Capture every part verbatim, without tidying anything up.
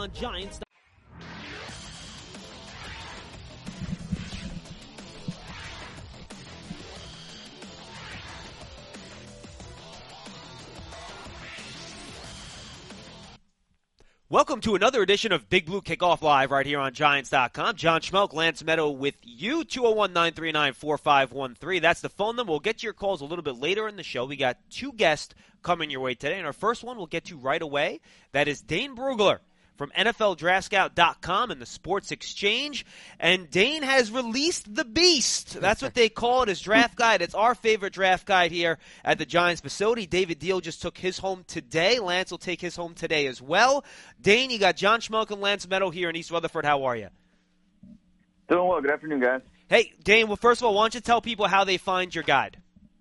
on Giants. Welcome to another edition of Big Blue Kickoff Live right here on Giants dot com. John Schmelk, Lance Meadow with you, two oh one, nine three nine, four five one three. That's the phone number. We'll get to your calls a little bit later in the show. We got two guests coming your way today, and our first one we'll get to right away. That is Dane Brugler from N F L Draft Scout dot com and the Sports Exchange. And Dane has released the beast. That's what they call it, his draft guide. It's our favorite draft guide here at the Giants facility. David Deal just took his home today. Lance will take his home today as well. Dane, you got John Schmelk and Lance Meadow here in East Rutherford. How are you? Doing well. Good afternoon, guys. Hey, Dane, well, first of all, why don't you tell people how they find your guide?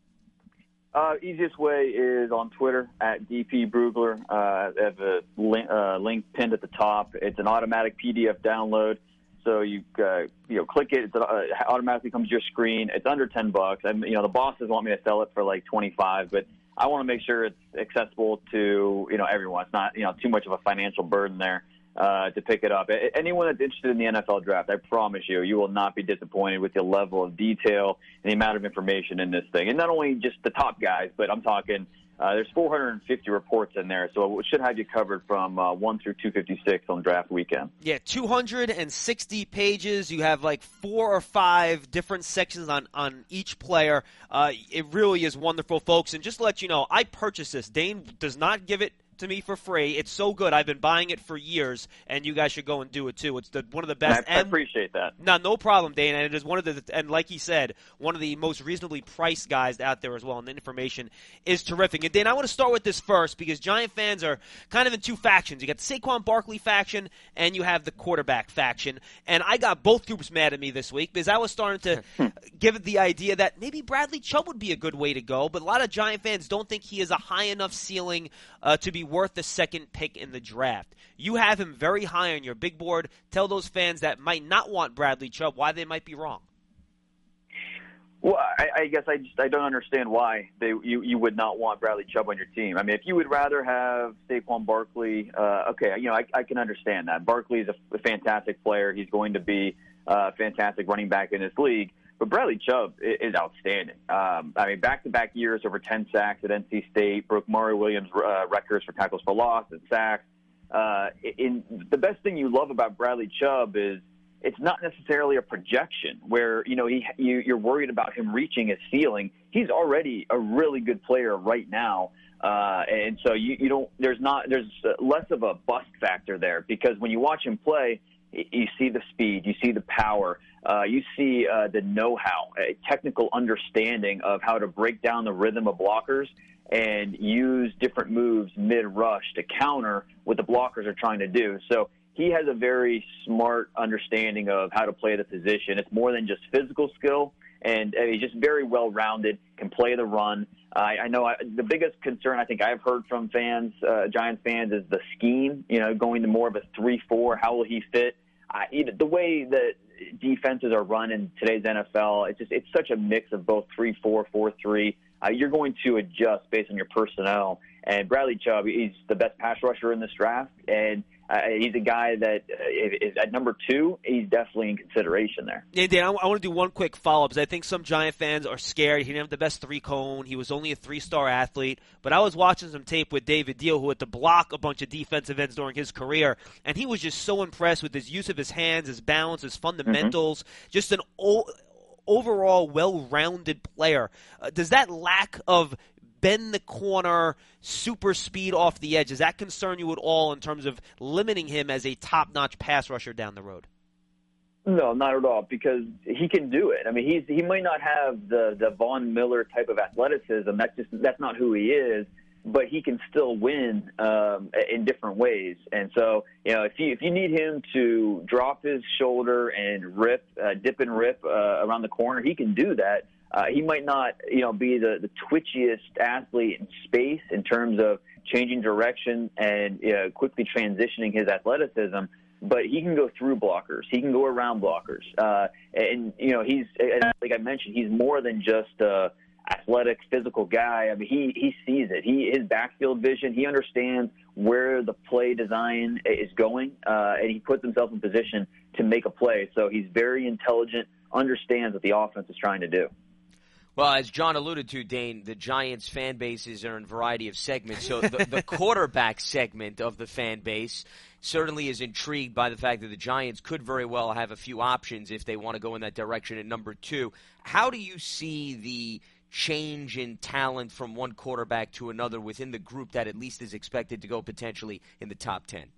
Uh, easiest way is on Twitter at D P Brugler. Uh, I have a link, uh, link pinned at the top. It's an automatic P D F download, so you uh, you know click it. It uh, automatically comes to your screen. It's under ten bucks. I you know the bosses want me to sell it for like twenty five, but I want to make sure it's accessible to you know everyone. It's not you know too much of a financial burden there uh, to pick it up. Anyone that's interested in the N F L draft, I promise you, you will not be disappointed with the level of detail and the amount of information in this thing. And not only just the top guys, but I'm talking uh, there's four hundred fifty reports in there, so it should have you covered from uh, one through two fifty-six on draft weekend. Yeah, two hundred sixty pages. You have like four or five different sections on, on each player. Uh, it really is wonderful, folks. And just to let you know, I purchased this. Dane does not give it to me for free. It's so good. I've been buying it for years, and you guys should go and do it too. It's the one of the best. I, I appreciate that. No, no problem, Dane. And it is one of the, and like he said, one of the most reasonably priced guys out there as well. And the information is terrific. And Dane, I want to start with this first because Giant fans are kind of in two factions. You got the Saquon Barkley faction, and you have the quarterback faction. And I got both groups mad at me this week because I was starting to give it the idea that maybe Bradley Chubb would be a good way to go. But a lot of Giant fans don't think he has a high enough ceiling uh, to be worth the second pick in the draft. You have him very high on your big board. Tell those fans that might not want Bradley Chubb why they might be wrong. Well, I, I guess I just I don't understand why they you, you would not want Bradley Chubb on your team. I mean, if you would rather have Saquon Barkley, uh, okay, you know, I, I can understand that. Barkley is a, a fantastic player. He's going to be a fantastic running back in this league. But Bradley Chubb is outstanding. Um, I mean, back-to-back years, over ten sacks at N C State, broke Maury Williams' uh, records for tackles for loss and sacks. Uh, in, the best thing you love about Bradley Chubb is it's not necessarily a projection where you know he, you, you're worried about him reaching his ceiling. He's already a really good player right now, uh, and so you, you don't. There's not. There's less of a bust factor there because when you watch him play, you see the speed, you see the power. Uh, you see uh, the know-how, a technical understanding of how to break down the rhythm of blockers and use different moves mid-rush to counter what the blockers are trying to do. So he has a very smart understanding of how to play the position. It's more than just physical skill, and uh, he's just very well-rounded, can play the run. Uh, I know I, the biggest concern I think I've heard from fans, uh, Giants fans, is the scheme, you know, going to more of a three four. How will he fit? Uh, the way that defenses are run in today's N F L, it's just it's such a mix of both three four, four three. Uh, you're going to adjust based on your personnel. And Bradley Chubb, he's the best pass rusher in this draft, and uh, he's a guy that uh, is at number two. He's definitely in consideration there. Yeah, Dan, I, I want to do one quick follow-up because I think some Giant fans are scared. He didn't have the best three-cone. He was only a three-star athlete. But I was watching some tape with David Deal, who had to block a bunch of defensive ends during his career, and he was just so impressed with his use of his hands, his balance, his fundamentals, mm-hmm. just an o- overall well-rounded player. Uh, does that lack of bend the corner, super speed off the edge, does that concern you at all in terms of limiting him as a top-notch pass rusher down the road? No, not at all, because he can do it. I mean, he's he might not have the, the Von Miller type of athleticism. That's just that's not who he is, but he can still win um, in different ways. And so, you know, if you if you need him to drop his shoulder and rip, uh, dip and rip uh, around the corner, he can do that. Uh, he might not, you know, be the, the twitchiest athlete in space in terms of changing direction and you know, quickly transitioning his athleticism, but he can go through blockers. He can go around blockers. Uh, and, you know, he's, like I mentioned, he's more than just uh, athletic, physical guy. I mean, he he sees it. He his backfield vision. He understands where the play design is going, uh, and he puts himself in position to make a play. So he's very intelligent, understands what the offense is trying to do. Well, as John alluded to, Dane, the Giants' fan bases are in a variety of segments. So the, the quarterback segment of the fan base certainly is intrigued by the fact that the Giants could very well have a few options if they want to go in that direction at number two. How do you see the change in talent from one quarterback to another within the group that at least is expected to go potentially in the top ten?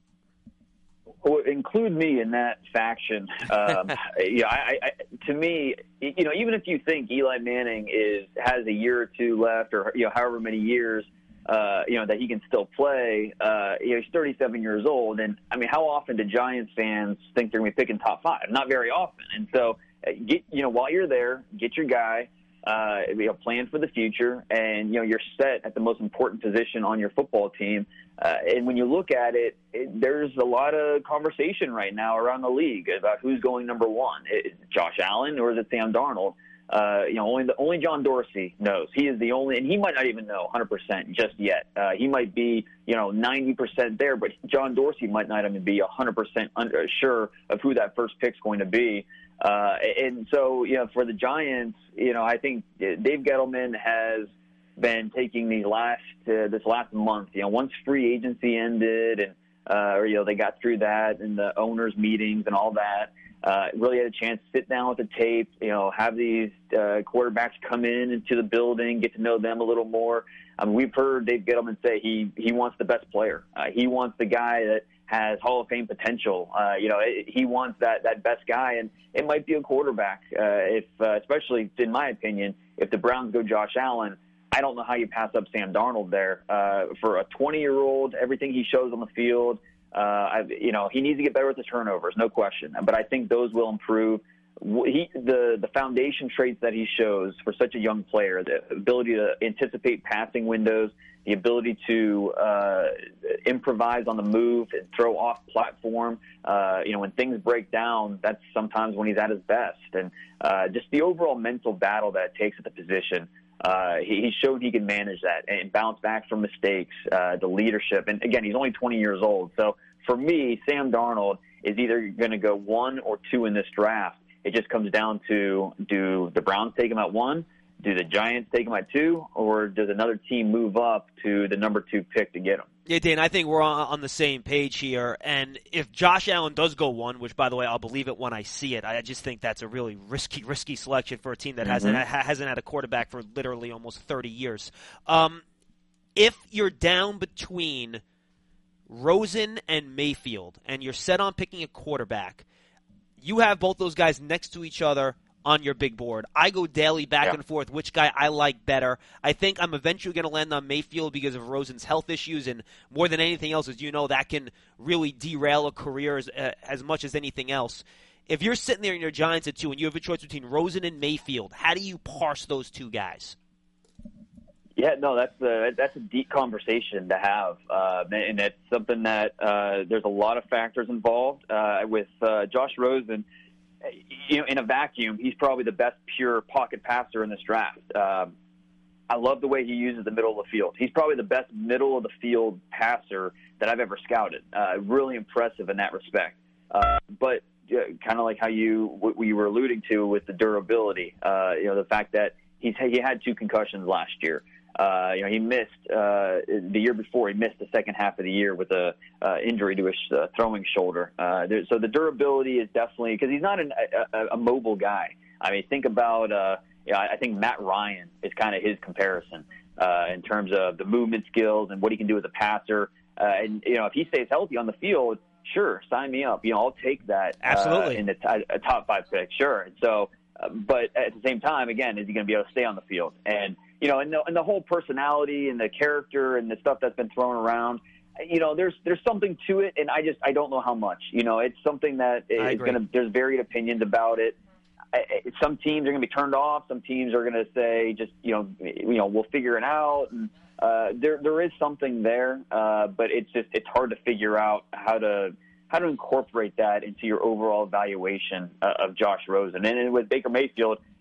Well, include me in that faction. Um, yeah, I, I, to me, you know, even if you think Eli Manning is has a year or two left, or you know, however many years, uh, you know, that he can still play. Uh, you know, he's thirty-seven years old, and I mean, how often do Giants fans think they're going to be picking top five? Not very often. And so, get you know, while you're there, get your guy. Uh, you know, plan for the future, and you know you're set at the most important position on your football team. Uh, and when you look at it, it, there's a lot of conversation right now around the league about who's going number one. Is it Josh Allen or is it Sam Darnold? Uh, you know, only the, only John Dorsey knows. He is the only, and he might not even know one hundred percent just yet. Uh, he might be, you know, ninety percent there, but John Dorsey might not even be one hundred percent sure of who that first pick's going to be. Uh, and so, you know, for the Giants, you know, I think Dave Gettleman has been taking the last uh, this last month, you know, once free agency ended and, uh, or, you know, they got through that and the owners' meetings and all that, uh, really had a chance to sit down with the tape, you know, have these uh, quarterbacks come in into the building, get to know them a little more. I mean, we've heard Dave Gettleman say he, he wants the best player. Uh, he wants the guy that has Hall of Fame potential. Uh, you know, it, he wants that, that best guy, and it might be a quarterback. Uh, if, uh, especially in my opinion, if the Browns go Josh Allen, I don't know how you pass up Sam Darnold there. Uh, for a twenty-year-old, everything he shows on the field, uh, I, you know, he needs to get better with the turnovers, no question. But I think those will improve. He, the, the foundation traits that he shows for such a young player, the ability to anticipate passing windows, the ability to uh, improvise on the move and throw off platform. Uh, you know, when things break down, that's sometimes when he's at his best. And uh, just the overall mental battle that it takes at the position. Uh, he, he showed he can manage that and bounce back from mistakes, uh, the leadership. And again, he's only twenty years old. So for me, Sam Darnold is either going to go one or two in this draft. It just comes down to, do the Browns take him at one? Do the Giants take him at two? Or does another team move up to the number two pick to get him? Yeah, Dan, I think we're on the same page here. And if Josh Allen does go one, which, by the way, I'll believe it when I see it, I just think that's a really risky, risky selection for a team that mm-hmm. hasn't hasn't had a quarterback for literally almost thirty years. Um, if you're down between Rosen and Mayfield and you're set on picking a quarterback, you have both those guys next to each other on your big board. I go daily back yeah. and forth which guy I like better. I think I'm eventually going to land on Mayfield because of Rosen's health issues, and more than anything else, as you know, that can really derail a career as, uh, as much as anything else. If you're sitting there in your Giants at two and you have a choice between Rosen and Mayfield, how do you parse those two guys? Yeah, no, that's a, that's a deep conversation to have, uh, and it's something that uh, there's a lot of factors involved. Uh, with uh, Josh Rosen, you know, in a vacuum, he's probably the best pure pocket passer in this draft. Um, I love the way he uses the middle of the field. He's probably the best middle of the field passer that I've ever scouted. Uh, really impressive in that respect. Uh, but uh, kind of like how you what we were alluding to with the durability, uh, you know, the fact that he's he had two concussions last year. Uh, you know, he missed uh, the year before. He missed the second half of the year with a uh, injury to his uh, throwing shoulder. Uh, there, so the durability is definitely, because he's not an, a, a mobile guy. I mean, think about. Uh, you know, I think Matt Ryan is kind of his comparison uh, in terms of the movement skills and what he can do as a passer. Uh, and you know, if he stays healthy on the field, sure, sign me up. You know, I'll take that. Absolutely. Uh, in the t- a top five pick, sure. And so, uh, but at the same time, again, is he going to be able to stay on the field? And you know, and the, and the whole personality and the character and the stuff that's been thrown around, you know, there's there's something to it, and I just I don't know how much. You know, it's something that is going to. There's varied opinions about it. I, some teams are going to be turned off. Some teams are going to say, just you know, you know, we'll figure it out. And uh, there there is something there, uh, but it's just it's hard to figure out how to how to incorporate that into your overall evaluation uh, of Josh Rosen. And, and with Baker Mayfield,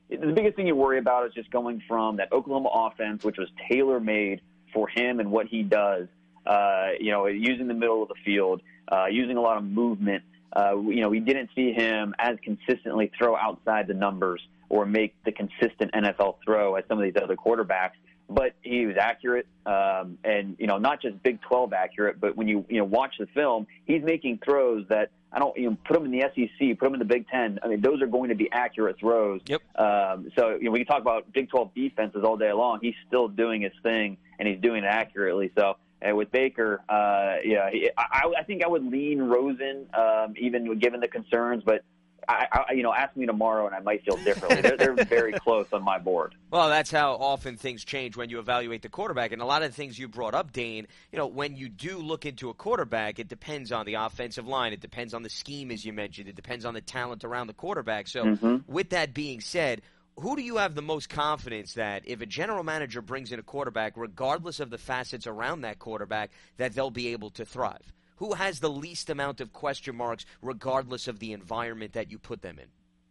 the biggest thing you worry about is just going from that Oklahoma offense, which was tailor-made for him and what he does, uh, you know, using the middle of the field, uh, using a lot of movement. Uh, you know, we didn't see him as consistently throw outside the numbers or make the consistent N F L throw as some of these other quarterbacks. But he was accurate, um, and, you know, not just Big twelve accurate, but when you, you know, watch the film, he's making throws that, I don't, you know, put him in the S E C, put him in the Big Ten. I mean, those are going to be accurate throws. Yep. Um, so, you know, we can talk about Big twelve defenses all day long. He's still doing his thing, and he's doing it accurately. So, and with Baker, uh, yeah, he, I, I think I would lean Rosen, um, even given the concerns, but I, I, you know, ask me tomorrow and I might feel differently. They're, they're very close on my board. Well, that's how often things change when you evaluate the quarterback. And a lot of the things you brought up, Dane, you know, when you do look into a quarterback, it depends on the offensive line. It depends on the scheme, as you mentioned. It depends on the talent around the quarterback. So mm-hmm. with that being said, who do you have the most confidence that if a general manager brings in a quarterback, regardless of the facets around that quarterback, that they'll be able to thrive? Who has the least amount of question marks regardless of the environment that you put them in?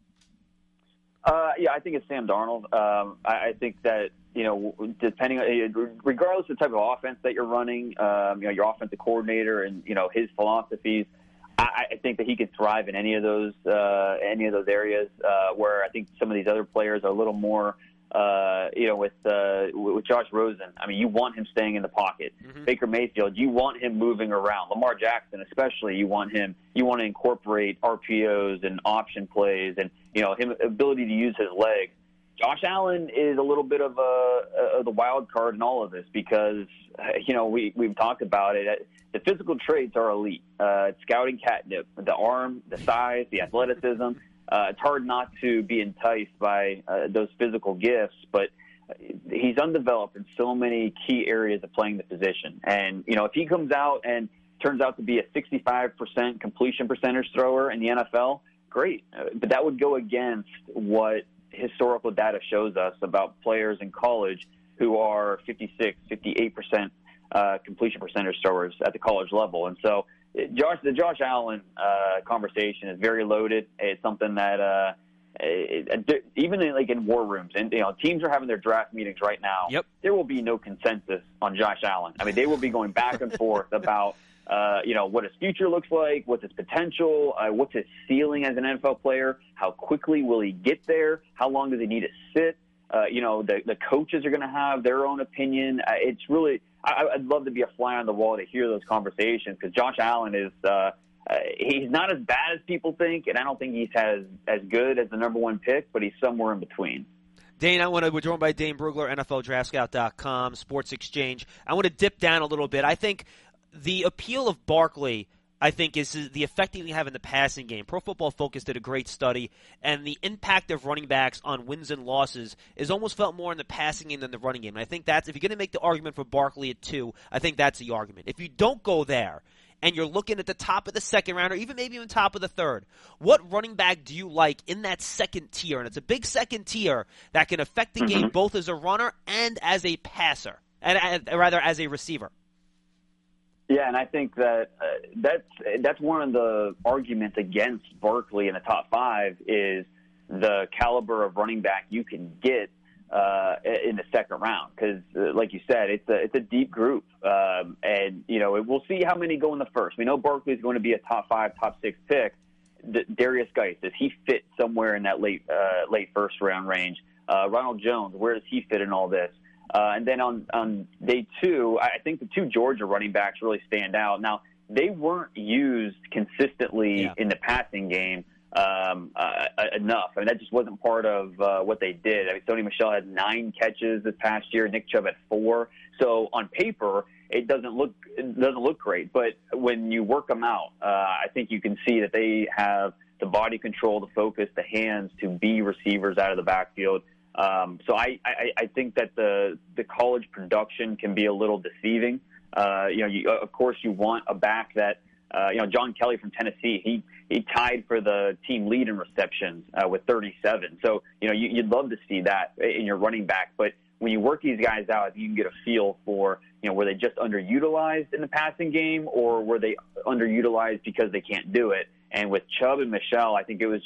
Uh, yeah, I think it's Sam Darnold. Um, I, I think that, you know, depending on, regardless of the type of offense that you're running, um, you know, your offensive coordinator and, you know, his philosophies, I, I think that he could thrive in any of those, uh, any of those areas, uh, where I think some of these other players are a little more, Uh, you know, with uh, with Josh Rosen, I mean, you want him staying in the pocket. Mm-hmm. Baker Mayfield, you want him moving around. Lamar Jackson, especially, you want him. You want to incorporate R P Os and option plays, and you know, him ability to use his legs. Josh Allen is a little bit of a, a the wild card in all of this because you know we we've talked about it. The physical traits are elite. Uh, scouting catnip, the arm, the size, the athleticism. Uh, it's hard not to be enticed by uh, those physical gifts, but he's undeveloped in so many key areas of playing the position. And, you know, if he comes out and turns out to be a sixty-five percent completion percentage thrower in the N F L, great. Uh, but that would go against what historical data shows us about players in college who are fifty-six, fifty-eight percent uh, completion percentage throwers at the college level. And so, Josh, the Josh Allen uh, conversation is very loaded. It's something that uh, it, even in, like in war rooms, and you know, teams are having their draft meetings right now. Yep. There will be no consensus on Josh Allen. I mean, they will be going back and forth about uh, you know what his future looks like, what's his potential, uh, what's his ceiling as an N F L player, how quickly will he get there, how long does he need to sit. Uh, you know, the the coaches are going to have their own opinion. Uh, it's really. I'd love to be a fly on the wall to hear those conversations because Josh Allen is uh, uh, he's not as bad as people think, and I don't think he's as as good as the number one pick, but he's somewhere in between. Dane, I want to, we're joined by Dane Brugler, N F L Draft Scout dot com, Sports Exchange. I want to dip down a little bit. I think the appeal of Barkley, I think, is the effect he can have in the passing game. Pro Football Focus did a great study, and the impact of running backs on wins and losses is almost felt more in the passing game than the running game. And I think that's, if you're going to make the argument for Barkley at two, I think that's the argument. If you don't go there, and you're looking at the top of the second round, or even maybe even top of the third, what running back do you like in that second tier? And it's a big second tier that can affect the mm-hmm. game both as a runner and as a passer, and, and rather as a receiver. Yeah, and I think that uh, that's that's one of the arguments against Barkley in the top five is the caliber of running back you can get uh, in the second round. Because, uh, like you said, it's a it's a deep group, um, and you know we'll see how many go in the first. We know Barkley is going to be a top five, top six pick. D- Darius Geis, does he fit somewhere in that late uh, late first round range? Uh, Ronald Jones, where does he fit in all this? Uh, and then on, on day two, I think the two Georgia running backs really stand out. Now, they weren't used consistently yeah. in the passing game um, uh, enough. I mean, that just wasn't part of uh, what they did. I mean, Sony Michel had nine catches this past year. Nick Chubb had four. So on paper, it doesn't look it doesn't look great. But when you work them out, uh, I think you can see that they have the body control, the focus, the hands to be receivers out of the backfield. Um, so I, I, I think that the the college production can be a little deceiving. Uh, you know, you, of course, you want a back that, uh, you know, John Kelly from Tennessee, he he tied for the team lead in receptions uh, with thirty-seven. So, you know, you, you'd love to see that in your running back. But when you work these guys out, you can get a feel for, you know, were they just underutilized in the passing game or were they underutilized because they can't do it? And with Chubb and Michel, I think it was just,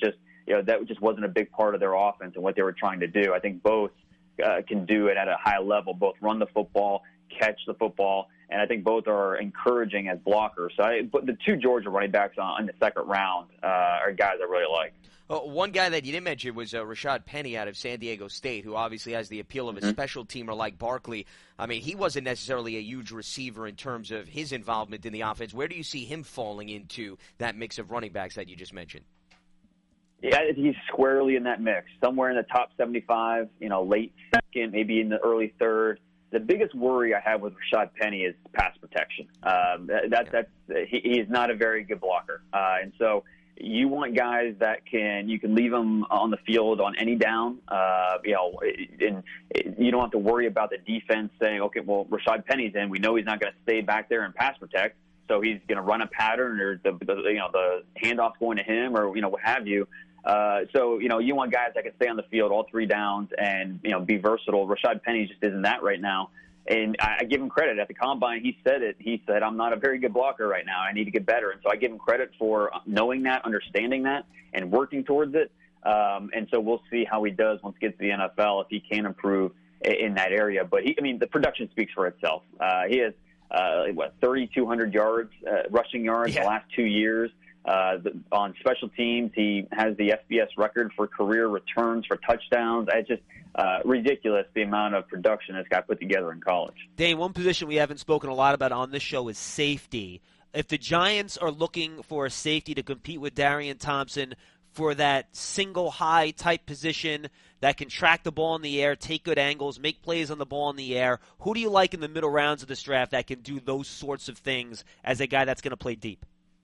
you know, that just wasn't a big part of their offense and what they were trying to do. I think both uh, can do it at a high level, both run the football, catch the football, and I think both are encouraging as blockers. So I, but the two Georgia running backs on, in the second round uh, are guys I really like. Uh, one guy that you didn't mention was uh, Rashad Penny out of San Diego State, who obviously has the appeal of a mm-hmm. special teamer like Barkley. I mean, he wasn't necessarily a huge receiver in terms of his involvement in the offense. Where do you see him falling into that mix of running backs that you just mentioned? Yeah, he's squarely in that mix, somewhere in the top seventy-five, you know, late second, maybe in the early third. The biggest worry I have with Rashad Penny is pass protection. Um, that, that, that's he, he's not a very good blocker, uh, and so you want guys that can you can leave them on the field on any down. Uh, you know, and you don't have to worry about the defense saying, okay, well, Rashad Penny's in. We know he's not going to stay back there and pass protect, so he's going to run a pattern or the, the you know the handoff's going to him or you know what have you. Uh, so, you know, you want guys that can stay on the field all three downs and, you know, be versatile. Rashad Penny just isn't that right now. And I, I give him credit. At the Combine, he said it. He said, I'm not a very good blocker right now. I need to get better. And so I give him credit for knowing that, understanding that, and working towards it. Um, and so we'll see how he does once he gets to the N F L, if he can improve in that area. But, he, I mean, the production speaks for itself. Uh, he has, uh, what, thirty-two hundred yards, uh, rushing yards yeah. the last two years. Uh, the, on special teams, he has the F B S record for career returns for touchdowns. It's just uh, ridiculous the amount of production this guy put together in college. Dane, one position we haven't spoken a lot about on this show is safety. If the Giants are looking for a safety to compete with Darian Thompson for that single high type position that can track the ball in the air, take good angles, make plays on the ball in the air, who do you like in the middle rounds of this draft that can do those sorts of things as a guy that's going to play deep?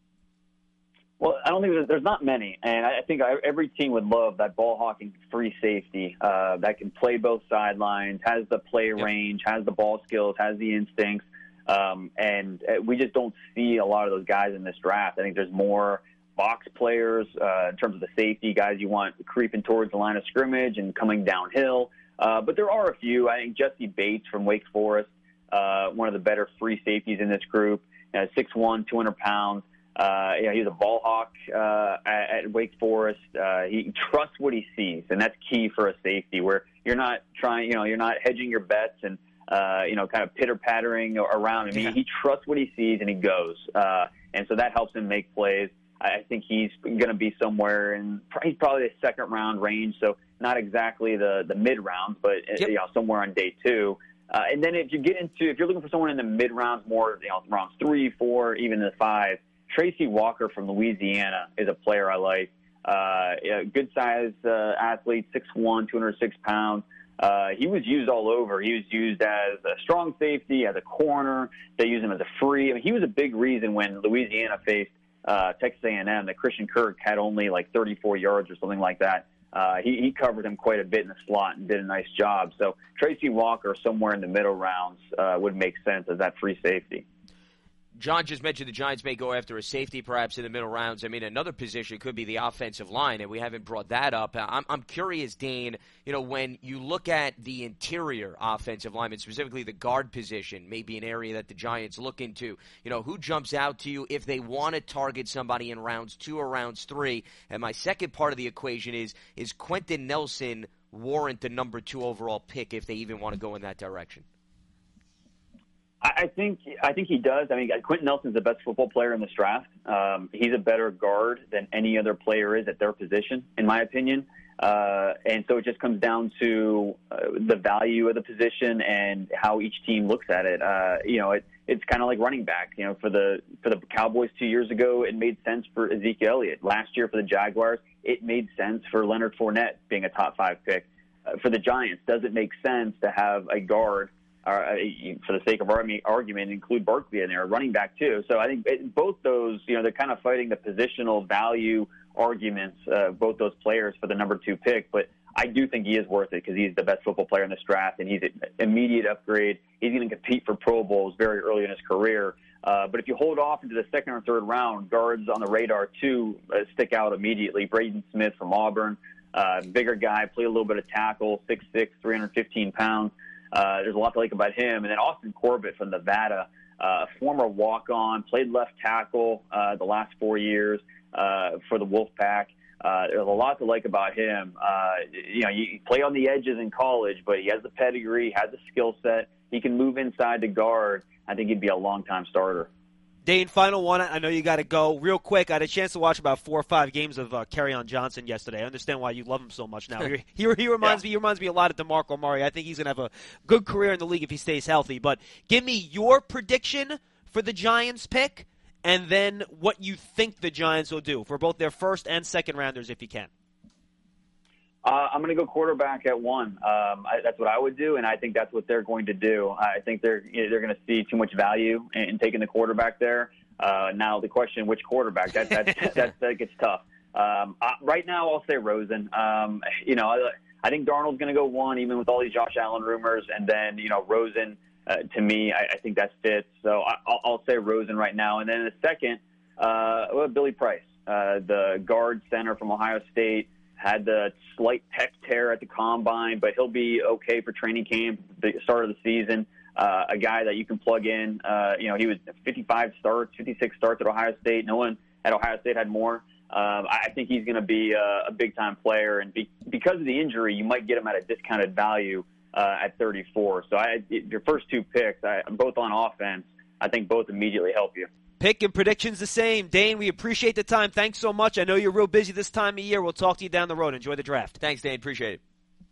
Well, I don't think there's, there's not many, and I think every team would love that ball-hawking free safety uh, that can play both sidelines, has the play yep. range, has the ball skills, has the instincts, um, and we just don't see a lot of those guys in this draft. I think there's more box players uh, in terms of the safety, guys you want creeping towards the line of scrimmage and coming downhill, uh, but there are a few. I think Jesse Bates from Wake Forest, uh, one of the better free safeties in this group, uh, six one, two hundred pounds. Uh, you know, he's a ball hawk uh, at, at Wake Forest. Uh, he trusts what he sees, and that's key for a safety. Where you're not trying, you know, you're not hedging your bets and uh, you know, kind of pitter pattering around him. Yeah. He, he trusts what he sees and he goes, uh, and so that helps him make plays. I think he's going to be somewhere in he's probably the second round range, so not exactly the the mid rounds, but yep. you know, somewhere on day two. Uh, and then if you get into if you're looking for someone in the mid rounds, more you know, rounds three, four, even the five. Tracy Walker from Louisiana is a player I like. Uh, yeah, good size uh, athlete, six one, two hundred six pounds. Uh, he was used all over. He was used as a strong safety, as a corner. They used him as a free. I mean, he was a big reason when Louisiana faced uh, Texas A and M that Christian Kirk had only like thirty-four yards or something like that. Uh, he, he covered him quite a bit in the slot and did a nice job. So Tracy Walker somewhere in the middle rounds uh, would make sense as that free safety. John just mentioned the Giants may go after a safety perhaps in the middle rounds. I mean, another position could be the offensive line, and we haven't brought that up. I'm, I'm curious, Dane, you know, when you look at the interior offensive lineman, specifically the guard position, maybe an area that the Giants look into, you know, who jumps out to you if they want to target somebody in rounds two or rounds three? And my second part of the equation is, is Quentin Nelson warrant the number two overall pick if they even want to go in that direction? I think I think he does. I mean, Quentin Nelson's the best football player in this draft. Um, he's a better guard than any other player is at their position, in my opinion. Uh, and so it just comes down to uh, the value of the position and how each team looks at it. Uh, you know, it, it's kind of like running back. You know, for the for the Cowboys two years ago, it made sense for Ezekiel Elliott. Last year for the Jaguars, it made sense for Leonard Fournette being a top five pick. Uh, for the Giants, does it make sense to have a guard? Uh, for the sake of argument, include Barkley in there, a running back too. So I think it, both those, you know, they're kind of fighting the positional value arguments, uh, both those players for the number two pick. But I do think he is worth it because he's the best football player in this draft, and he's an immediate upgrade. He's going to compete for Pro Bowls very early in his career. Uh, but if you hold off into the second or third round, guards on the radar too uh, stick out immediately. Braden Smith from Auburn, uh, bigger guy, play a little bit of tackle, six six, three hundred fifteen pounds. Uh, there's a lot to like about him. And then Austin Corbett from Nevada, uh, former walk-on, played left tackle uh, the last four years uh, for the Wolfpack. Uh, there's a lot to like about him. Uh, you know, you play on the edges in college, but he has the pedigree, has the skill set. He can move inside the guard. I think he'd be a long-time starter. Dane, final one. I know you got to go real quick. I had a chance to watch about four or five games of uh, Kerryon Johnson yesterday. I understand why you love him so much now. he, he, he reminds yeah. me. He reminds me a lot of DeMarco Murray. I think he's going to have a good career in the league if he stays healthy. But give me your prediction for the Giants pick, and then what you think the Giants will do for both their first and second rounders, if you can. Uh, I'm going to go quarterback at one. Um, I, that's what I would do, and I think that's what they're going to do. I think they're you know, they're going to see too much value in, in taking the quarterback there. Uh, now the question, which quarterback? That that that, that gets tough. Um, uh, right now, I'll say Rosen. Um, you know, I, I think Darnold's going to go one, even with all these Josh Allen rumors, and then you know Rosen. Uh, to me, I, I think that fits. So I, I'll, I'll say Rosen right now, and then in the second, uh, well, Billy Price, uh, the guard center from Ohio State. Had the slight pec tear at the combine, but he'll be okay for training camp, the start of the season. Uh, a guy that you can plug in. Uh, you know, he was fifty-five starts, fifty-six starts at Ohio State. No one at Ohio State had more. Um, I think he's going to be a, a big-time player, and be, because of the injury, you might get him at a discounted value uh, at thirty-four. So I, your first two picks, I, both on offense, I think both immediately help you. Pick and predictions the same. Dane, we appreciate the time. Thanks so much. I know you're real busy this time of year. We'll talk to you down the road. Enjoy the draft. Thanks, Dane. Appreciate it.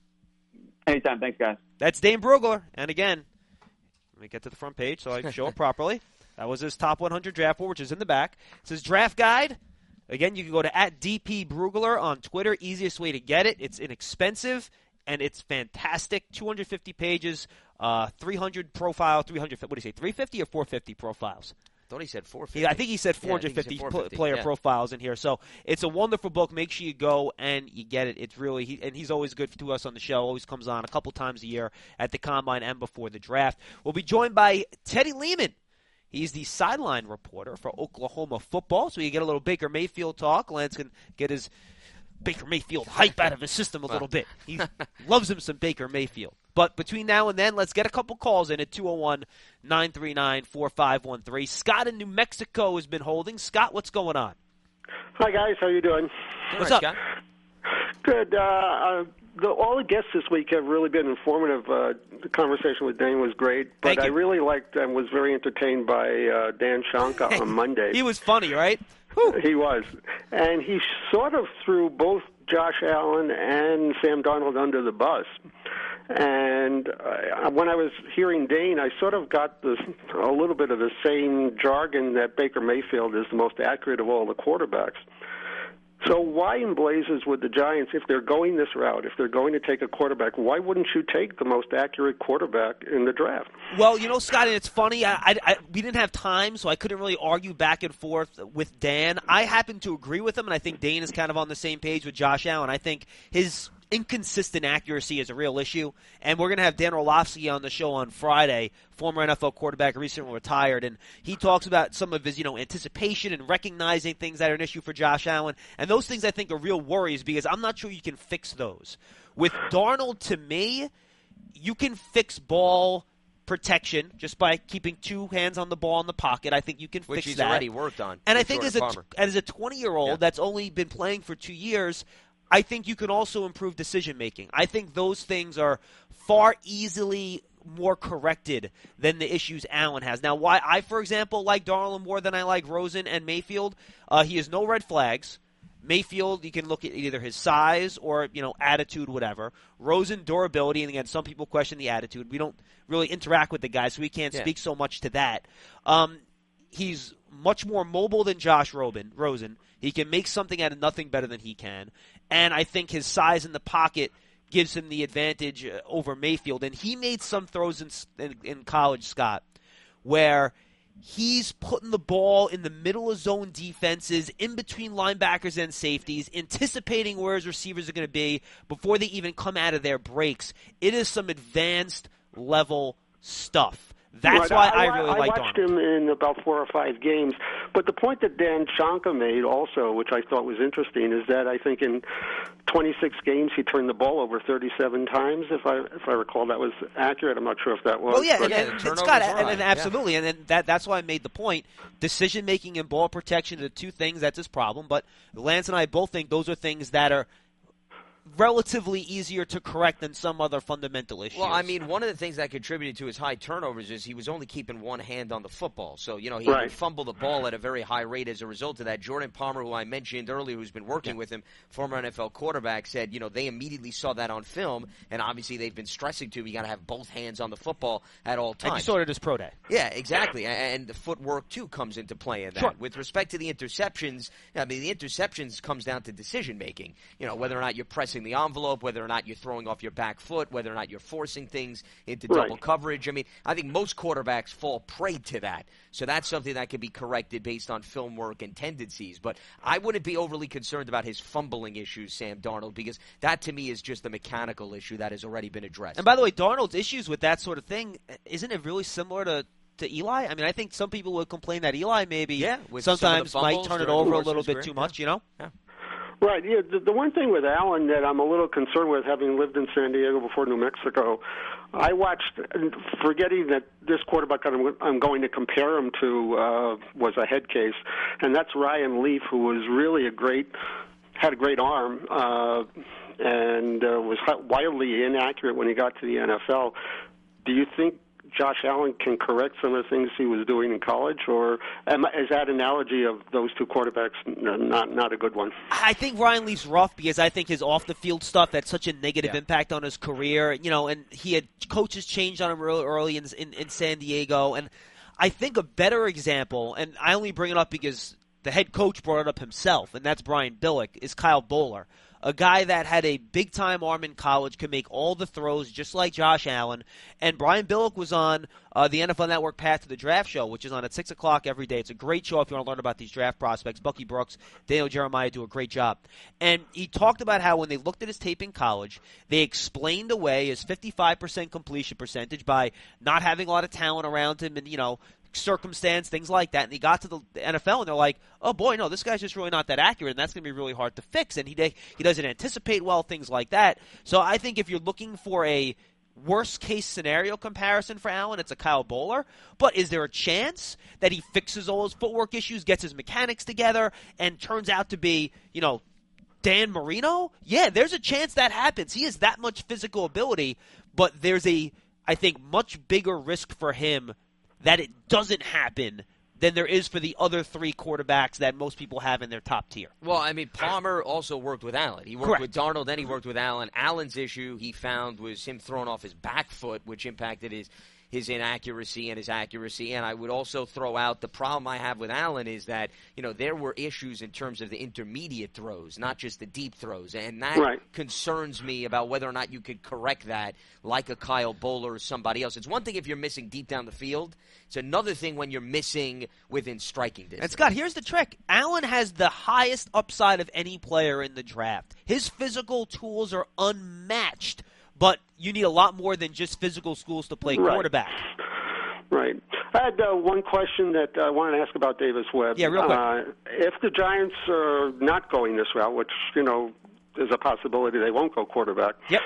Anytime. Thanks, guys. That's Dane Brugler. And again, let me get to the front page so I can show it properly. That was his top one hundred draft board, which is in the back. It says draft guide. Again, you can go to at D P Brugler on Twitter. Easiest way to get it. It's inexpensive, and it's fantastic. two hundred fifty pages, uh, three hundred profile, three hundred, what do you say, three fifty or four fifty profiles? I thought he said four fifty. Yeah, I think he said four hundred fifty, yeah, he said four hundred fifty player yeah. profiles in here. So it's a wonderful book. Make sure you go and you get it. It's really, he, and he's always good to us on the show. Always comes on a couple times a year at the Combine and before the draft. We'll be joined by Teddy Lehman. He's the sideline reporter for Oklahoma football. So you get a little Baker Mayfield talk. Lance can get his Baker Mayfield hype out of his system a little bit. He loves him some Baker Mayfield. But between now and then, let's get a couple calls in at two oh one, nine three nine, four five one three. Scott in New Mexico has been holding. Scott, what's going on? Hi, guys. How you doing? What's up? Scott? Good. Uh, uh, the, all the guests this week have really been informative. Uh, the conversation with Dane was great. But I really liked and was very entertained by uh, Dan Shanka on Monday. He was funny, right? Whew. He was. And he sort of threw both Josh Allen and Sam Darnold under the bus. And uh, when I was hearing Dane, I sort of got this, a little bit of the same jargon that Baker Mayfield is the most accurate of all the quarterbacks. So why in blazes would the Giants, if they're going this route, if they're going to take a quarterback, why wouldn't you take the most accurate quarterback in the draft? Well, you know, Scott, and it's funny, I, I, I, we didn't have time, so I couldn't really argue back and forth with Dan. I happen to agree with him, and I think Dane is kind of on the same page with Josh Allen. I think his inconsistent accuracy is a real issue, and we're going to have Dan Orlovsky on the show on Friday, former N F L quarterback, recently retired, and he talks about some of his, you know, anticipation and recognizing things that are an issue for Josh Allen, and those things I think are real worries because I'm not sure you can fix those. With Darnold, to me, you can fix ball protection just by keeping two hands on the ball in the pocket. I think you can Which fix he's that. already worked on. And I think as a, as a twenty-year-old yeah. that's only been playing for two years, I think you can also improve decision-making. I think those things are far easily more corrected than the issues Allen has. Now, why I, for example, like Darnold more than I like Rosen and Mayfield, uh, he has no red flags. Mayfield, you can look at either his size or, you know, attitude, whatever. Rosen, durability, and again, some people question the attitude. We don't really interact with the guy, so we can't yeah. speak so much to that. Um, he's much more mobile than Josh Rosen. Rosen. He can make something out of nothing better than he can. And I think his size in the pocket gives him the advantage uh, over Mayfield. And he made some throws in, in, in college, Scott, where he's putting the ball in the middle of zone defenses, in between linebackers and safeties, anticipating where his receivers are going to be before they even come out of their breaks. It is some advanced level stuff That's right. why I, I really I like watched Darnold. him in about four or five games. But the point that Dan Shonka made also, which I thought was interesting, is that I think in twenty-six games he turned the ball over thirty-seven times. If I if I recall, that was accurate. I'm not sure if that was. Well, yeah, but, and, and, turnovers Scott, are and, high, and absolutely, yeah. and, and that that's why I made the point. Decision making and ball protection are the two things that's his problem. But Lance and I both think those are things that are relatively easier to correct than some other fundamental issues. Well, I mean, one of the things that contributed to his high turnovers is he was only keeping one hand on the football. So, you know, he right. would fumble the ball at a very high rate as a result of that. Jordan Palmer, who I mentioned earlier, who's been working yeah. with him, former N F L quarterback, said, you know, they immediately saw that on film, and obviously they've been stressing to him, you got to have both hands on the football at all times. And you saw it at his pro day. Yeah, exactly. And the footwork, too, comes into play in that. Sure. With respect to the interceptions, I mean, the interceptions comes down to decision-making. You know, whether or not you're pressing the envelope, whether or not you're throwing off your back foot, whether or not you're forcing things into right. double coverage. I mean, I think most quarterbacks fall prey to that. So that's something that can be corrected based on film work and tendencies. But I wouldn't be overly concerned about his fumbling issues, Sam Darnold, because that to me is just a mechanical issue that has already been addressed. And by the way, Darnold's issues with that sort of thing, isn't it really similar to to Eli? I mean, I think some people would complain that Eli maybe yeah, sometimes might turn it over a little bit too much, you know? Yeah. Right. Yeah. The, the one thing with Allen that I'm a little concerned with, having lived in San Diego before New Mexico, I watched, forgetting that this quarterback I'm, I'm going to compare him to uh, was a head case, and that's Ryan Leaf, who was really a great, had a great arm, uh, and uh, was wildly inaccurate when he got to the N F L. Do you think Josh Allen can correct some of the things he was doing in college, or is that analogy of those two quarterbacks not not a good one? I think Ryan Leaf's rough because I think his off-the-field stuff had such a negative yeah. impact on his career, you know, and he had coaches changed on him real early in, in, in San Diego, and I think a better example, and I only bring it up because the head coach brought it up himself, and that's Brian Billick, is Kyle Bowler. A guy that had a big-time arm in college, could make all the throws just like Josh Allen. And Brian Billick was on uh, the N F L Network Path to the Draft show, which is on at six o'clock every day. It's a great show if you want to learn about these draft prospects. Bucky Brooks, Daniel Jeremiah do a great job. And he talked about how when they looked at his tape in college, they explained away his fifty-five percent completion percentage by not having a lot of talent around him and, you know, circumstance, things like that, and he got to the N F L, and they're like, oh, boy, no, this guy's just really not that accurate, and that's going to be really hard to fix, and he he doesn't anticipate well, things like that. So I think if you're looking for a worst-case scenario comparison for Allen, it's a Kyle Bowler, but is there a chance that he fixes all his footwork issues, gets his mechanics together, and turns out to be, you know, Dan Marino? Yeah, there's a chance that happens. He has that much physical ability, but there's a, I think, much bigger risk for him that it doesn't happen than there is for the other three quarterbacks that most people have in their top tier. Well, I mean, Palmer also worked with Allen. He worked Correct. with Darnold, then he worked with Allen. Allen's issue, he found, was him throwing off his back foot, which impacted his his inaccuracy and his accuracy. And I would also throw out the problem I have with Allen is that, you know, there were issues in terms of the intermediate throws, not just the deep throws. And that right. concerns me about whether or not you could correct that like a Kyle Bowler or somebody else. It's one thing if you're missing deep down the field. It's another thing when you're missing within striking distance. And Scott, here's the trick. Allen has the highest upside of any player in the draft. His physical tools are unmatched. But you need a lot more than just physical skills to play right. quarterback. Right. I had uh, one question that I wanted to ask about Davis Webb. Yeah, real quick. Uh, if the Giants are not going this route, which, you know, there's a possibility they won't go quarterback. Yep.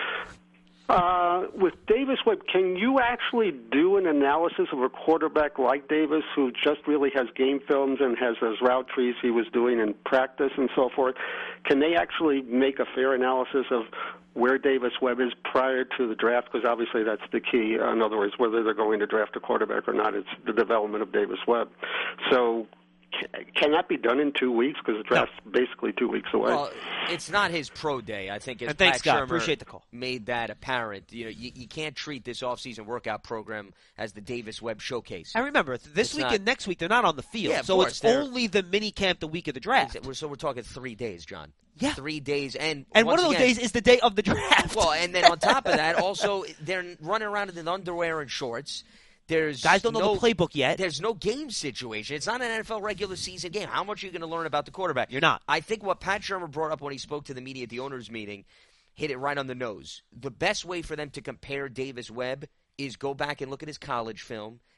Uh, with Davis Webb, can you actually do an analysis of a quarterback like Davis who just really has game films and has those route trees he was doing in practice and so forth? Can they actually make a fair analysis of where Davis Webb is prior to the draft? Because obviously that's the key. In other words, whether they're going to draft a quarterback or not, it's the development of Davis Webb. So can that be done in two weeks? Because the draft's no. basically two weeks away. Well, it's not his pro day. I think as and thanks, Pat Scott. Shermer Appreciate the call. made that apparent. You know, you, you can't treat this off-season workout program as the Davis Webb showcase. And remember, this it's week not, and next week, they're not on the field. Yeah, so course, it's they're, only the mini camp the week of the draft. So we're talking three days, John. Yeah. Three days. And, and one of those again, days is the day of the draft. Well, and then on top of that, also, they're running around in underwear and shorts. There's Guys don't no, know the playbook yet. There's no game situation. It's not an N F L regular season game. How much are you going to learn about the quarterback? You're not. I think what Pat Shermer brought up when he spoke to the media at the owners' meeting hit it right on the nose. The best way for them to compare Davis Webb is go back and look at his college film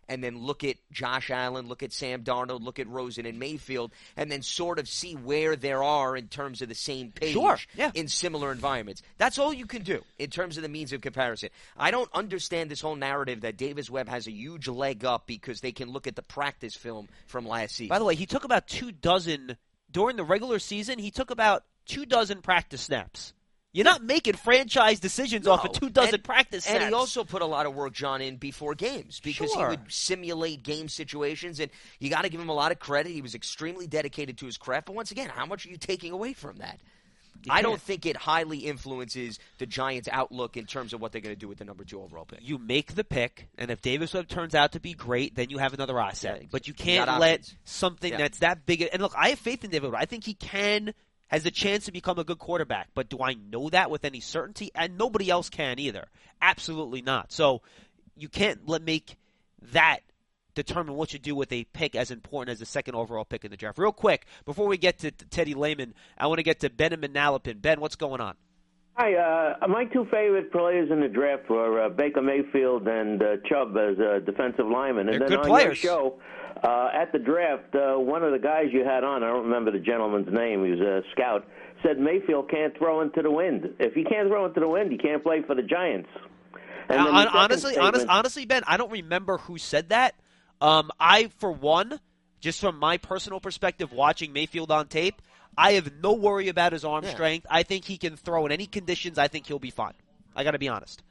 and then look at Josh Allen, look at Sam Darnold, look at Rosen and Mayfield, and then sort of see where there are in terms of the same page Sure, yeah. in similar environments. That's all you can do in terms of the means of comparison. I don't understand this whole narrative that Davis Webb has a huge leg up because they can look at the practice film from last season. By the way, he took about two dozen during the regular season. He took about two dozen practice snaps. You're not making franchise decisions No. off of two dozen and, practice snaps. And he also put a lot of work, John, in before games because Sure. he would simulate game situations, and you got to give him a lot of credit. He was extremely dedicated to his craft. But once again, how much are you taking away from that? You I can't. don't think it highly influences the Giants' outlook in terms of what they're going to do with the number two overall pick. You make the pick, and if Davis Webb turns out to be great, then you have another asset. Yeah, but you you can't got let options. something Yeah. that's that big. And look, I have faith in David Webb. I think he can, has a chance to become a good quarterback. But do I know that with any certainty? And nobody else can either. Absolutely not. So you can't let make that determine what you do with a pick as important as the second overall pick in the draft. Real quick, before we get to Teddy Lehman, I want to get to Ben and Manalapan. Ben, what's going on? Hi, uh, my two favorite players in the draft were uh, Baker Mayfield and uh, Chubb as a defensive lineman. And They're then good on players. your show, uh, at the draft, uh, one of the guys you had on, I don't remember the gentleman's name, he was a scout, said Mayfield can't throw into the wind. If he can't throw into the wind, he can't play for the Giants. And then the Hon- second honestly, honest, statement- honestly, Ben, I don't remember who said that. Um, I, for one, just from my personal perspective, watching Mayfield on tape, I have no worry about his arm Yeah. strength. I think he can throw in any conditions. I think he'll be fine. I got to be honest.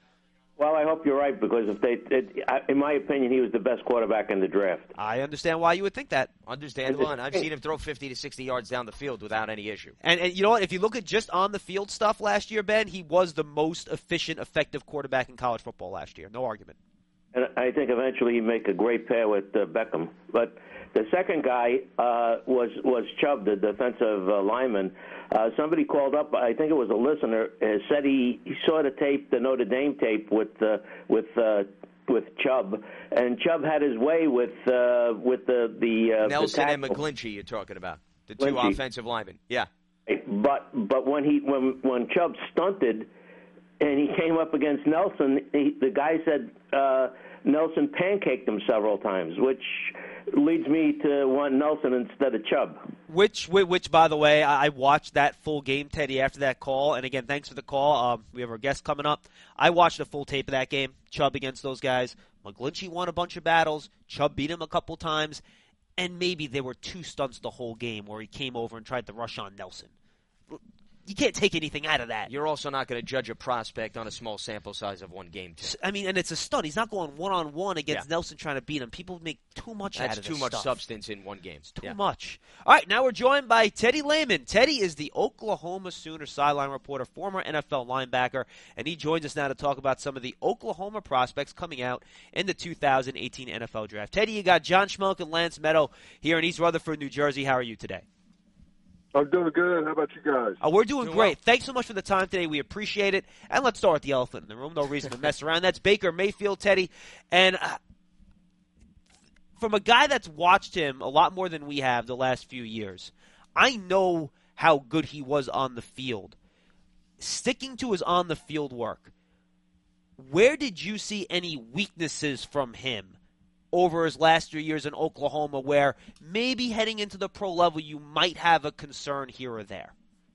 Well, I hope you're right, because if they, it, I- in my opinion, he was the best quarterback in the draft. I understand why you would think that. Understandable, and I've seen him throw fifty to sixty yards down the field without any issue. And, and you know what? If you look at just on the field stuff last year, Ben, he was the most efficient, effective quarterback in college football last year. No argument. And I think eventually he'd make a great pair with uh, Beckham. But the second guy uh, was was Chubb, the defensive uh, lineman. Uh, somebody called up, I think it was a listener, uh, said he, he saw the tape, the Notre Dame tape with uh, with uh, with Chubb, and Chubb had his way with uh, with the the uh, Nelson the and tackle. McGlinchey, you're talking about the two McGlinchey. offensive linemen. Yeah, But but when he when when Chubb stunted and he came up against Nelson, he, the guy said uh, Nelson pancaked him several times, which leads me to want Nelson instead of Chubb. Which, which, by the way, I I watched that full game, Teddy, after that call. And again, thanks for the call. Um, we have our guest coming up. I watched the full tape of that game. Chubb against those guys. McGlinchey won a bunch of battles. Chubb beat him a couple times. And maybe there were two stunts the whole game where he came over and tried to rush on Nelson. You can't take anything out of that. you're also not going to judge a prospect on a small sample size of one game. Too. I mean, and it's a stunt. He's not going one-on-one against Yeah. Nelson trying to beat him. People make too much That's out of too this much stuff. substance in one game. It's too Yeah. much. All right, now we're joined by Teddy Lehman. Teddy is the Oklahoma Sooner sideline reporter, former N F L linebacker, and he joins us now to talk about some of the Oklahoma prospects coming out in the two thousand eighteen N F L Draft. Teddy, you got John Schmelk and Lance Meadow here in East Rutherford, New Jersey. How are you today? I'm doing good. How about you guys? Uh, we're doing Doing great. well. Thanks so much for the time today. We appreciate it. And let's start with the elephant in the room. No reason to mess around. That's Baker Mayfield, Teddy. And uh, from a guy that's watched him a lot more than we have the last few years, I know how good he was on the field. Sticking to his on-the-field work, where did you see any weaknesses from him over his last three years in Oklahoma where maybe heading into the pro level you might have a concern here or there?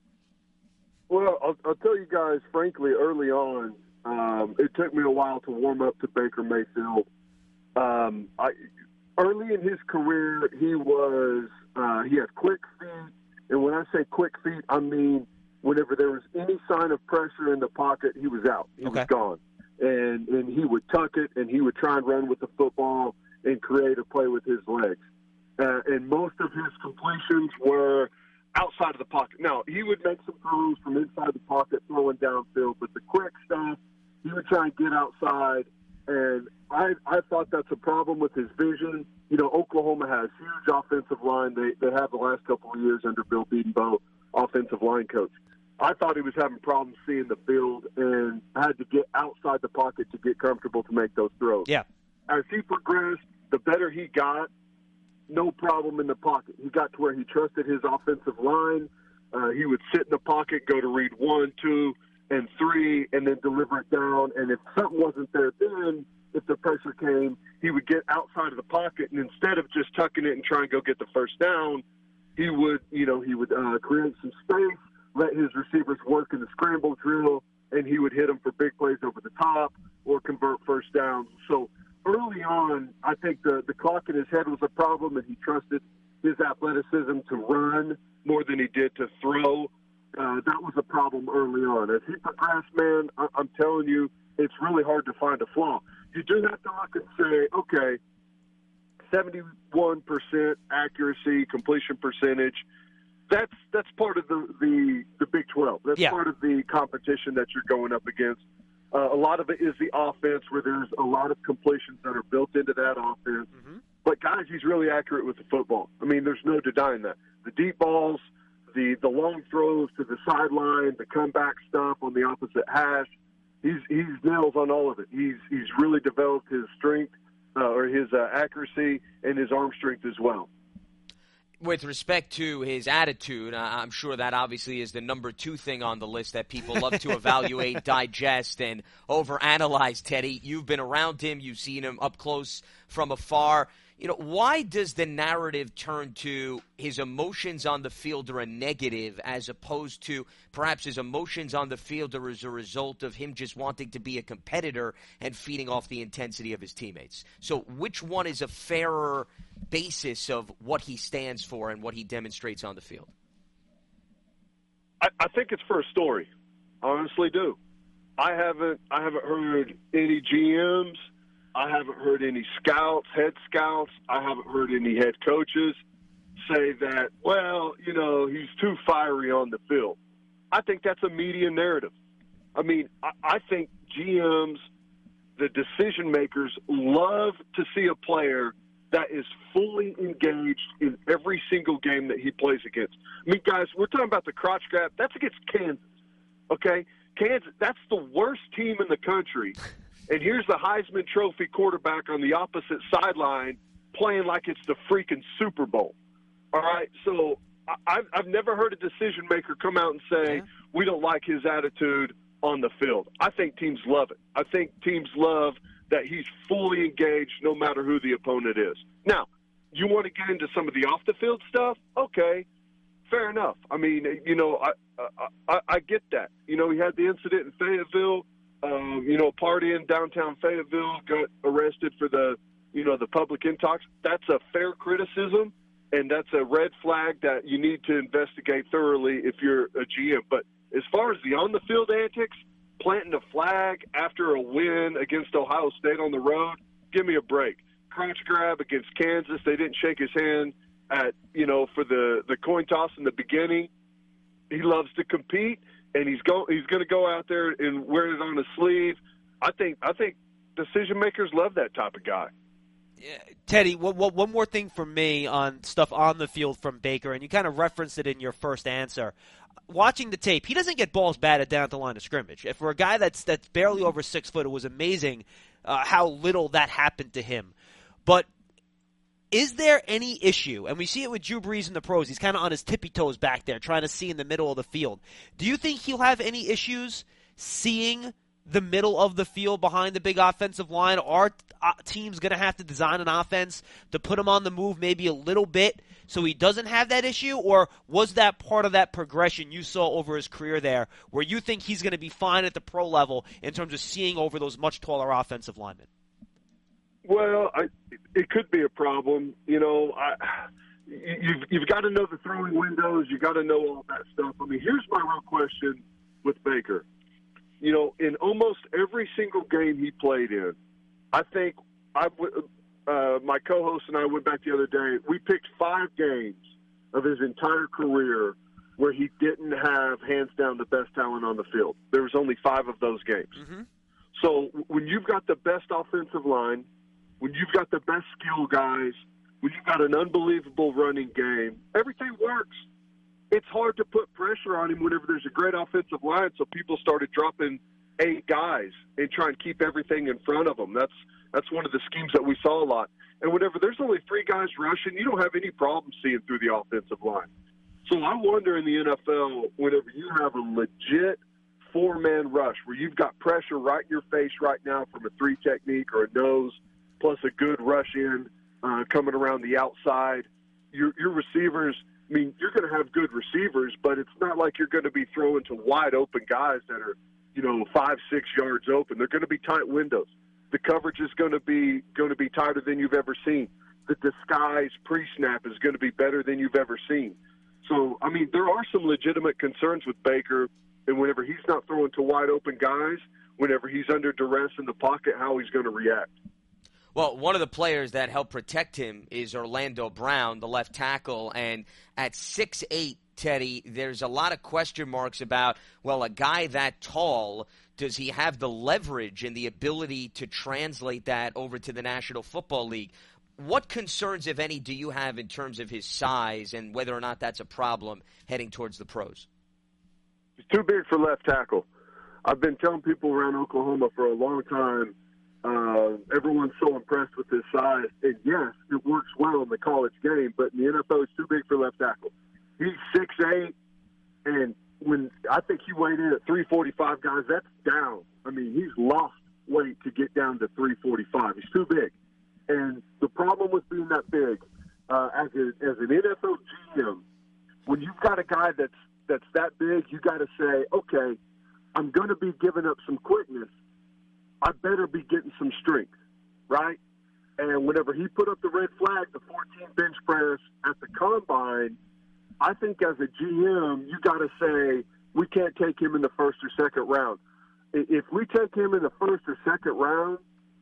Well, I'll, I'll tell you guys, frankly, early on, um, it took me a while to warm up to Baker Mayfield. Um, I, early in his career, he was uh, he had quick feet, and when I say quick feet, I mean whenever there was any sign of pressure in the pocket, he was out. He Okay. was gone. And, and he would tuck it, and he would try and run with the football and create a play with his legs. Uh, and most of his completions were outside of the pocket. Now, he would make some throws from inside the pocket, throwing downfield, but the quick stuff, he would try and get outside. And I, I thought that's a problem with his vision. You know, Oklahoma has huge offensive line. They, they have the last couple of years under Bill Bedenbaugh, offensive line coach. I thought he was having problems seeing the field and had to get outside the pocket to get comfortable to make those throws. Yeah. As he progressed, the better he got, no problem in the pocket. He got to where he trusted his offensive line. Uh, he would sit in the pocket, go to read one, two, and three, and then deliver it down. And if something wasn't there then, if the pressure came, he would get outside of the pocket, and instead of just tucking it and trying to go get the first down, he would, you know, he would uh, create some space, let his receivers work in the scramble drill, and he would hit them for big plays over the top or convert first downs. So early on, I think the, the clock in his head was a problem, and he trusted his athleticism to run more than he did to throw. Uh, that was a problem early on. As he progressed, man, I- I'm telling you, it's really hard to find a flaw. You do have to look and say, okay, seventy-one percent accuracy, completion percentage, that's that's part of the, the, the Big twelve. That's yeah. part of the competition that you're going up against. Uh, a lot of it is the offense, where there's a lot of completions that are built into that offense. Mm-hmm. But, guys, he's really accurate with the football. I mean, there's no denying that. The deep balls, the, the long throws to the sideline, the comeback stuff on the opposite hash, he's he's nails on all of it. He's he's really developed his strength uh, or his uh, accuracy and his arm strength as well. With respect to his attitude, I'm sure that obviously is the number two thing on the list that people love to evaluate, digest, and overanalyze, Teddy. You've been around him. You've seen him up close from afar. You know, why does the narrative turn to his emotions on the field are a negative as opposed to perhaps his emotions on the field are as a result of him just wanting to be a competitor and feeding off the intensity of his teammates? So which one is a fairer basis of what he stands for and what he demonstrates on the field? I, I think it's for a story. I honestly do. I haven't I haven't heard any G Ms. I haven't heard any scouts, head scouts. I haven't heard any head coaches say that, well, you know, he's too fiery on the field. I think that's a media narrative. I mean, I, I think G Ms, the decision makers, love to see a player that is fully engaged in every single game that he plays against. I mean, guys, we're talking about the crotch grab. That's against Kansas, okay? Kansas, that's the worst team in the country. And here's the Heisman Trophy quarterback on the opposite sideline playing like it's the freaking Super Bowl. All right? So I've, I've never heard a decision maker come out and say, yeah. we don't like his attitude on the field. I think teams love it. I think teams love that he's fully engaged no matter who the opponent is. Now, you want to get into some of the off-the-field stuff? Okay, fair enough. I mean, you know, I, I, I get that. You know, he had the incident in Fayetteville. Um, you know, party in downtown Fayetteville, got arrested for the, you know, the public intox. That's a fair criticism, and that's a red flag that you need to investigate thoroughly if you're a G M. But as far as the on-the-field antics, planting a flag after a win against Ohio State on the road, give me a break. Crotch grab against Kansas, they didn't shake his hand at, you know, for the, the coin toss in the beginning. He loves to compete. And he's go he's going to go out there and wear it on his sleeve. I think I think decision makers love that type of guy. Yeah, Teddy, what, what, one more thing for me on stuff on the field from Baker, and you kind of referenced it in your first answer. Watching the tape, he doesn't get balls batted down at the line of scrimmage. If for a guy that's that's barely over six foot, it was amazing uh, how little that happened to him. But is there any issue, and we see it with Drew Brees in the pros, he's kind of on his tippy toes back there trying to see in the middle of the field. Do you think he'll have any issues seeing the middle of the field behind the big offensive line? Are teams going to have to design an offense to put him on the move maybe a little bit so he doesn't have that issue? Or was that part of that progression you saw over his career there where you think he's going to be fine at the pro level in terms of seeing over those much taller offensive linemen? Well, I, it could be a problem. You know, I, you've you've got to know the throwing windows. You got to know all that stuff. I mean, here's my real question with Baker. You know, in almost every single game he played in, I think I uh, my co-host and I went back the other day. We picked five games of his entire career where he didn't have hands down the best talent on the field. There was only five of those games. Mm-hmm. So when you've got the best offensive line, when you've got the best skill guys, when you've got an unbelievable running game, everything works. It's hard to put pressure on him whenever there's a great offensive line, so people started dropping eight guys and try and keep everything in front of them. That's that's one of the schemes that we saw a lot. And whenever there's only three guys rushing, you don't have any problem seeing through the offensive line. So I wonder in the N F L, whenever you have a legit four-man rush where you've got pressure right in your face right now from a three technique or a nose, plus a good rush in uh, coming around the outside, your, your receivers, I mean, you're going to have good receivers, but it's not like you're going to be throwing to wide-open guys that are, you know, five, six yards open. They're going to be tight windows. The coverage is going to be going to be tighter than you've ever seen. The disguise pre-snap is going to be better than you've ever seen. So, I mean, there are some legitimate concerns with Baker, and whenever he's not throwing to wide-open guys, whenever he's under duress in the pocket, how he's going to react. Well, one of the players that helped protect him is Orlando Brown, the left tackle, and at six eight, Teddy, there's a lot of question marks about, well, a guy that tall, does he have the leverage and the ability to translate that over to the National Football League? What concerns, if any, do you have in terms of his size and whether or not that's a problem heading towards the pros? He's too big for left tackle. I've been telling people around Oklahoma for a long time, uh, everyone's so impressed with his size. And, yes, it works well in the college game, but in the N F L, he's too big for left tackle. He's six eight, and when I think he weighed in at three forty-five, guys, that's down. I mean, he's lost weight to get down to three forty-five. He's too big. And the problem with being that big, uh, as, a, as an N F L G M, when you've got a guy that's that's that big, you got to say, okay, I'm going to be giving up some quickness. I better be getting some strength, right? And whenever he put up the red flag, the fourteen bench press at the combine, I think as a G M, you got to say, we can't take him in the first or second round. If we take him in the first or second round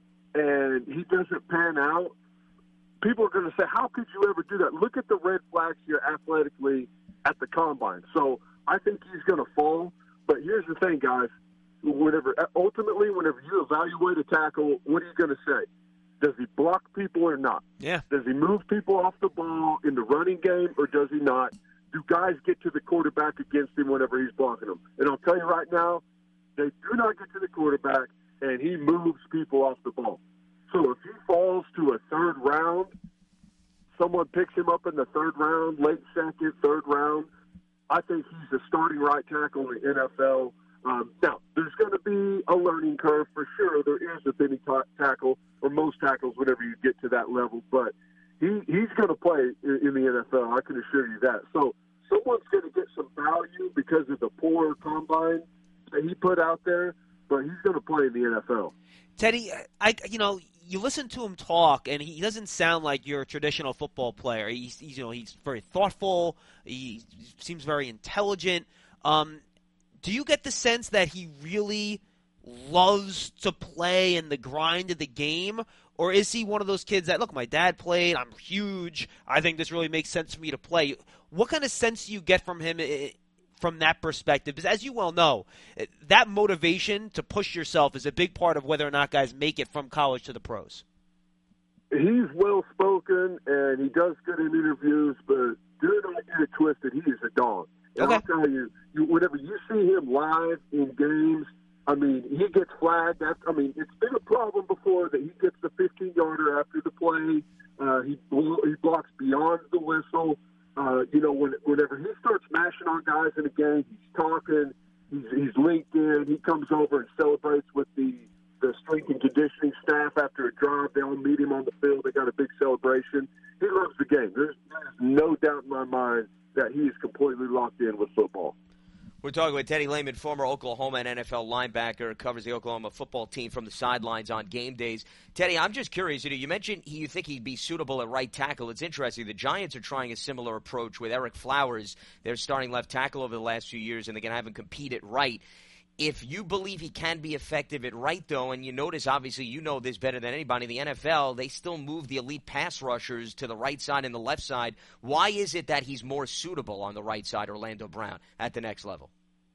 and he doesn't pan out, people are going to say, how could you ever do that? Look at the red flags here athletically at the combine. So I think he's going to fall. But here's the thing, guys. Whenever, ultimately, whenever you evaluate a tackle, what are you going to say? Does he block people or not? Yeah. Does he move people off the ball in the running game or does he not? Do guys get to the quarterback against him whenever he's blocking them? And I'll tell you right now, they do not get to the quarterback, and he moves people off the ball. So if he falls to a third round, someone picks him up in the third round, late second, third round, I think he's a starting right tackle in the N F L. Um, now, there's going to be a learning curve for sure. There is with any t- tackle or most tackles whenever you get to that level. But he, he's going to play in, in the N F L, I can assure you that. So someone's going to get some value because of the poor combine that he put out there, but he's going to play in the N F L. Teddy, I, you know, you listen to him talk, and he doesn't sound like your traditional football player. He's, he's you know, he's very thoughtful. He seems very intelligent. Um, do you get the sense that he really loves to play in the grind of the game, or is he one of those kids that, look, my dad played, I'm huge, I think this really makes sense for me to play? What kind of sense do you get from him from that perspective? Because as you well know, that motivation to push yourself is a big part of whether or not guys make it from college to the pros. He's well-spoken, and he does good in interviews, but do not get it twisted. He is a dog. And Okay. I'll tell you, you, whenever you see him live in games, I mean, he gets flagged. After, I mean, it's been a problem before that he gets the fifteen-yarder after the play. Uh, he he blocks beyond the whistle. Uh, you know, when, whenever he starts mashing on guys in a game, he's talking, he's, he's linked in, he comes over and celebrates with the, the strength and conditioning staff after a drive. They all meet him on the field. They got a big celebration. He loves the game. There's, there's no doubt in my mind that he is completely locked in with football. We're talking with Teddy Lehman, former Oklahoma and N F L linebacker, covers the Oklahoma football team from the sidelines on game days. Teddy, I'm just curious. You know, you mentioned he, you think he'd be suitable at right tackle. It's interesting. The Giants are trying a similar approach with Eric Flowers. They're starting left tackle over the last few years, and they're going to have him compete at right. If you believe he can be effective at right, though, and you notice, obviously, you know this better than anybody, the N F L, they still move the elite pass rushers to the right side and the left side. Why is it that he's more suitable on the right side, Orlando Brown, at the next level?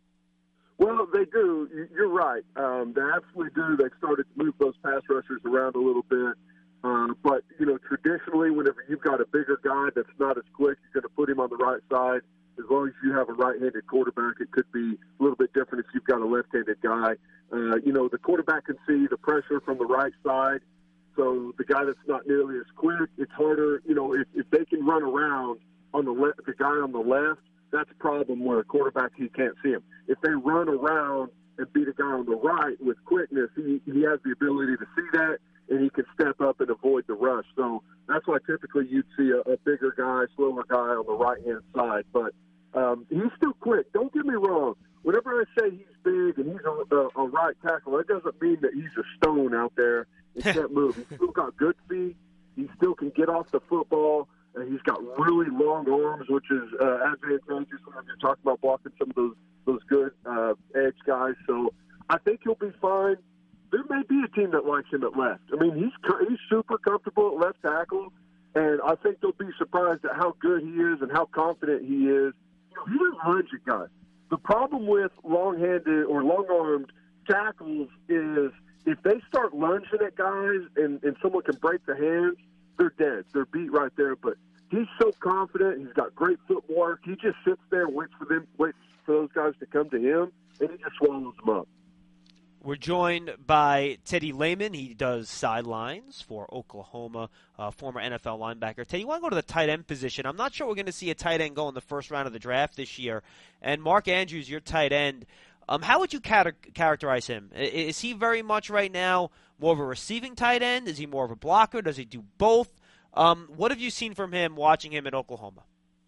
Well, they do. You're right. Um, they absolutely do. They started to move those pass rushers around a little bit. Uh, but, you know, traditionally, whenever you've got a bigger guy that's not as quick, you're going to put him on the right side. As long as you have a right-handed quarterback, it could be a little bit different if you've got a left-handed guy. Uh, you know, the quarterback can see the pressure from the right side. So the guy that's not nearly as quick, it's harder. You know, if, if they can run around on the left, the guy on the left, that's a problem where a quarterback, he can't see him. If they run around and beat a guy on the right with quickness, he, he has the ability to see that, and he can step up and avoid the rush. So that's why typically you'd see a, a bigger guy, slower guy on the right-hand side. But um, he's still quick. Don't get me wrong. Whenever I say he's big and he's a, a, a right tackle, that doesn't mean that he's a stone out there and can't move. He's still got good feet. He still can get off the football. And he's got really long arms, which is uh, advantageous when you're talking about blocking some of those those good uh, edge guys. So I think he'll be fine. There may be a team that likes him at left. I mean, he's he's super comfortable at left tackle, and I think they'll be surprised at how good he is and how confident he is. You know, he doesn't lunge at guys. The problem with long-handed or long-armed tackles is if they start lunging at guys and, and someone can break the hands, they're dead. They're beat right there. But he's so confident. He's got great footwork. He just sits there and waits for them, waits for those guys to come to him, and he just swallows them up. We're joined by Teddy Lehman. He does sidelines for Oklahoma, uh, former N F L linebacker. Teddy, you want to go to the tight end position? I'm not sure we're going to see a tight end go in the first round of the draft this year. And Mark Andrews, your tight end, um, how would you char- characterize him? Is he very much right now more of a receiving tight end? Is he more of a blocker? Does he do both? Um, what have you seen from him watching him at Oklahoma?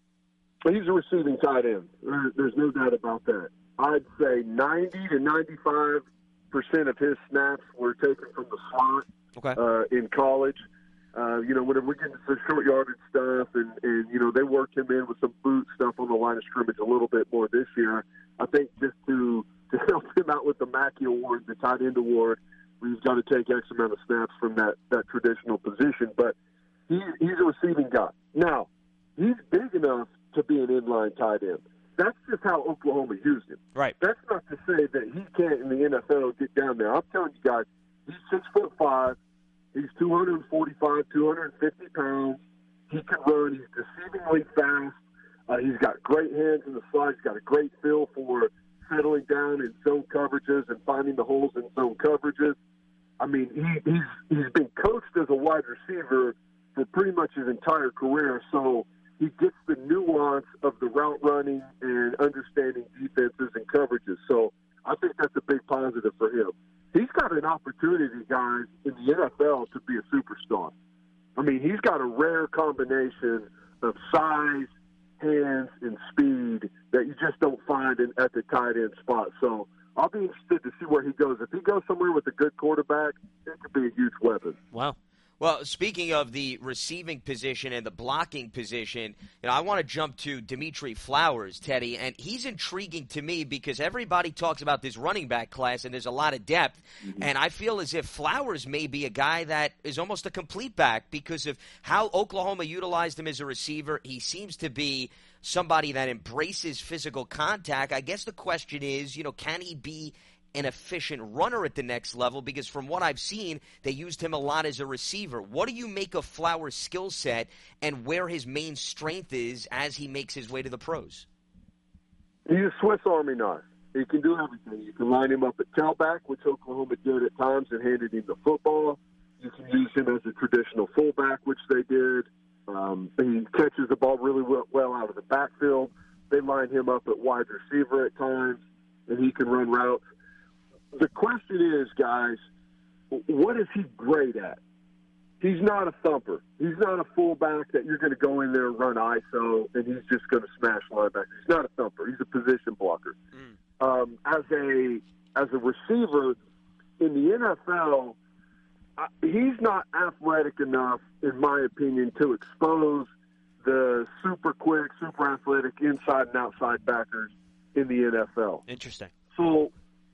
Well, he's a receiving tight end. There's no doubt about that. I'd say ninety to ninety-five percent of his snaps were taken from the slot okay. uh, in college. Uh, you know, whenever we get into the short yardage stuff, and, and, you know, they worked him in with some boot stuff on the line of scrimmage a little bit more this year. I think just to, to help him out with the Mackey Award, the tight end award, he's got to take X amount of snaps from that, that traditional position. But he, he's a receiving guy. Now, he's big enough to be an inline tight end. That's just how Oklahoma used him. Right. That's not to say that he can't in the N F L get down there. I'm telling you guys, he's six foot five. He's two forty-five, two fifty pounds. He can run. He's deceivingly fast. Uh, he's got great hands in the slide. He's got a great feel for settling down in zone coverages and finding the holes in zone coverages. I mean, he, he's he's been coached as a wide receiver for pretty much his entire career, so he gets the nuance of the route running and understanding defenses and coverages. So I think that's a big positive for him. He's got an opportunity, guys, in the N F L to be a superstar. I mean, he's got a rare combination of size, hands, and speed that you just don't find in, at the tight end spot. So I'll be interested to see where he goes. If he goes somewhere with a good quarterback, it could be a huge weapon. Wow. Well, speaking of the receiving position and the blocking position, you know, I want to jump to Dimitri Flowers, Teddy, and he's intriguing to me because everybody talks about this running back class and there's a lot of depth, mm-hmm. and I feel as if Flowers may be a guy that is almost a complete back because of how Oklahoma utilized him as a receiver. He seems to be somebody that embraces physical contact. I guess the question is, you know, can he be an efficient runner at the next level? Because from what I've seen, they used him a lot as a receiver. What do you make of Flowers' skill set and where his main strength is as he makes his way to the pros? He's a Swiss Army knife. He can do everything. You can line him up at tailback, which Oklahoma did at times and handed him the football. You can use him as a traditional fullback, which they did. Um, he catches the ball really well out of the backfield. They line him up at wide receiver at times, and he can run routes. The question is, guys, what is he great at? He's not a thumper. He's not a fullback that you're going to go in there and run I S O and he's just going to smash linebackers. He's not a thumper. He's a position blocker. Mm. Um, as a as a receiver in the N F L, uh, he's not athletic enough, in my opinion, to expose the super quick, super athletic inside and outside backers in the N F L. Interesting. So,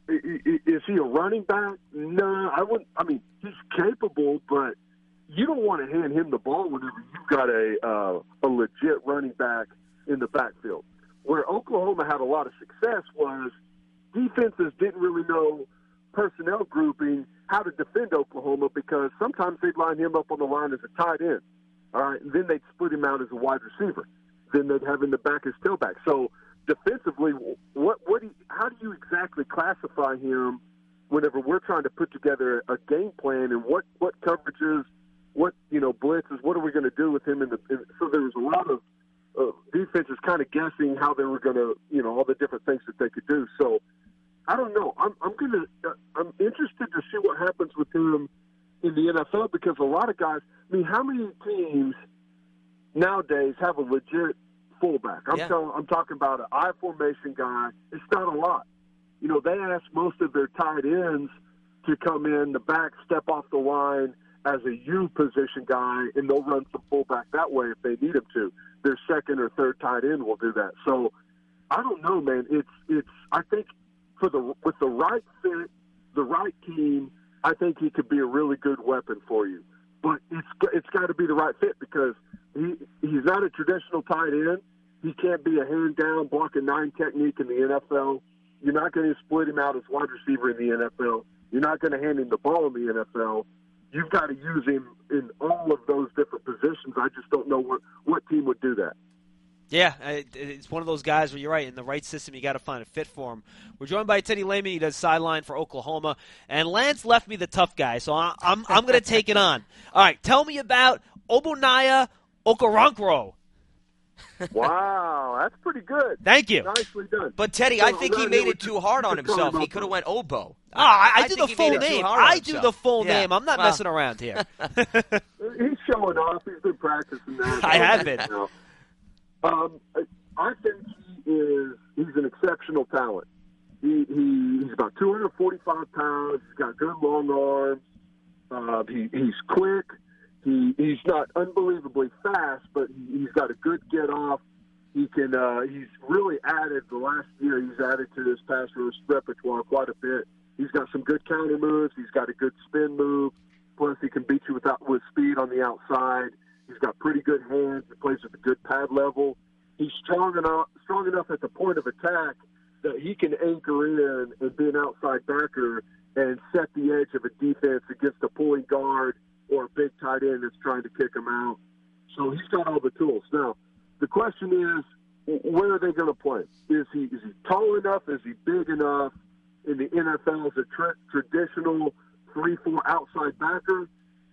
is he a running back? No, I wouldn't. I mean, he's capable, but you don't want to hand him the ball whenever you've got a uh, a legit running back in the backfield. Where Oklahoma had a lot of success was defenses didn't really know personnel grouping, how to defend Oklahoma, because sometimes they'd line him up on the line as a tight end. All right, and then they'd split him out as a wide receiver. Then they'd have him the back as tailback. So defensively, what what do you, how do you exactly classify him whenever we're trying to put together a game plan, and what, what coverages, what you know blitzes, what are we going to do with him in the in, so there was a lot of uh, defenses kind of guessing how they were going to, you know, all the different things that they could do. So I don't know. I'm I'm gonna uh, I'm interested to see what happens with him in the N F L because a lot of guys. I mean, how many teams nowadays have a legit fullback? I'm Yeah. telling, I'm talking about an I formation guy. It's not a lot. You know, they ask most of their tight ends to come in the back, step off the line as a U position guy, and they'll run some fullback that way if they need him to. Their second or third tight end will do that. So I don't know, man. It's it's. I think for the with the right fit, the right team, I think he could be a really good weapon for you. But it's it's got to be the right fit because he he's not a traditional tight end. He can't be a hand down block and nine technique in the N F L. You're not going to split him out as wide receiver in the N F L. You're not going to hand him the ball in the N F L. You've got to use him in all of those different positions. I just don't know what, what team would do that. Yeah, it's one of those guys where you're right. In the right system, you got to find a fit for him. We're joined by Teddy Lehman. He does sideline for Oklahoma. And Lance left me the tough guy, so I'm, I'm, I'm going to take it on. All right, tell me about Ogbonnaya Okoronkwo. Wow, that's pretty good. Thank you. Nicely done. But, Teddy, So, I think he around made here, it too hard on just- just himself. call him He up. could have went Obo. Oh, I, I, I do think the he full made it too name. hard on I do himself. the full Yeah. name. I'm not Well. messing around here. He's showing off. He's been practicing that. I have been. You know. Um, I, I think he is. He's an exceptional talent. He, he he's about two hundred forty-five pounds. He's got good long arms. Uh, he, he's quick. He he's not unbelievably fast, but he, he's got a good get off. He can. Uh, he's really added the last year. He's added to his pass rush repertoire quite a bit. He's got some good counter moves. He's got a good spin move. Plus, he can beat you without with speed on the outside. He's got pretty good hands. He plays at a good pad level. He's strong enough, strong enough at the point of attack that he can anchor in and be an outside backer and set the edge of a defense against a pulling guard or a big tight end that's trying to kick him out. So he's got all the tools. Now, the question is, where are they going to play? Is he is he tall enough? Is he big enough in the N F L as a tra- traditional three four outside backer?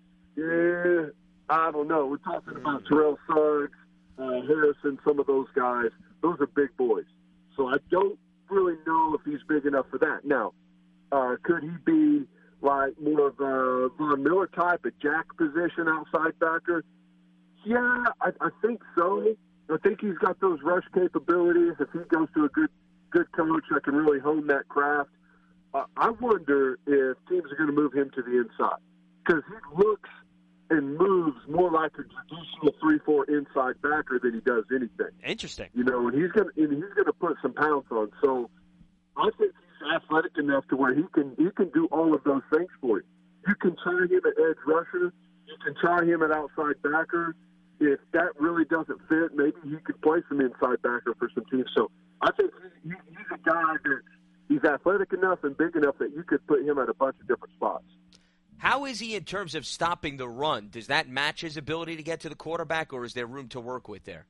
Yeah, I don't know. We're talking about Terrell Suggs, uh, Harrison, some of those guys. Those are big boys. So I don't really know if he's big enough for that. Now, uh, could he be like more of a Von Miller type, a jack position outside backer? Yeah, I, I think so. I think he's got those rush capabilities. If he goes to a good good coach that can really hone that craft, uh, I wonder if teams are going to move him to the inside because he looks and moves more like a traditional three four inside backer than he does anything. Interesting. You know, and he's going to and he's going to put some pounds on. So I think he's athletic enough to where he can he can do all of those things for you. You can try him at edge rusher. You can try him at outside backer. If that really doesn't fit, maybe he could play some inside backer for some teams. So I think he, he, he's a guy that he's athletic enough and big enough that you could put him at a bunch of different spots. How is he in terms of stopping the run? Does that match his ability to get to the quarterback, or is there room to work with there?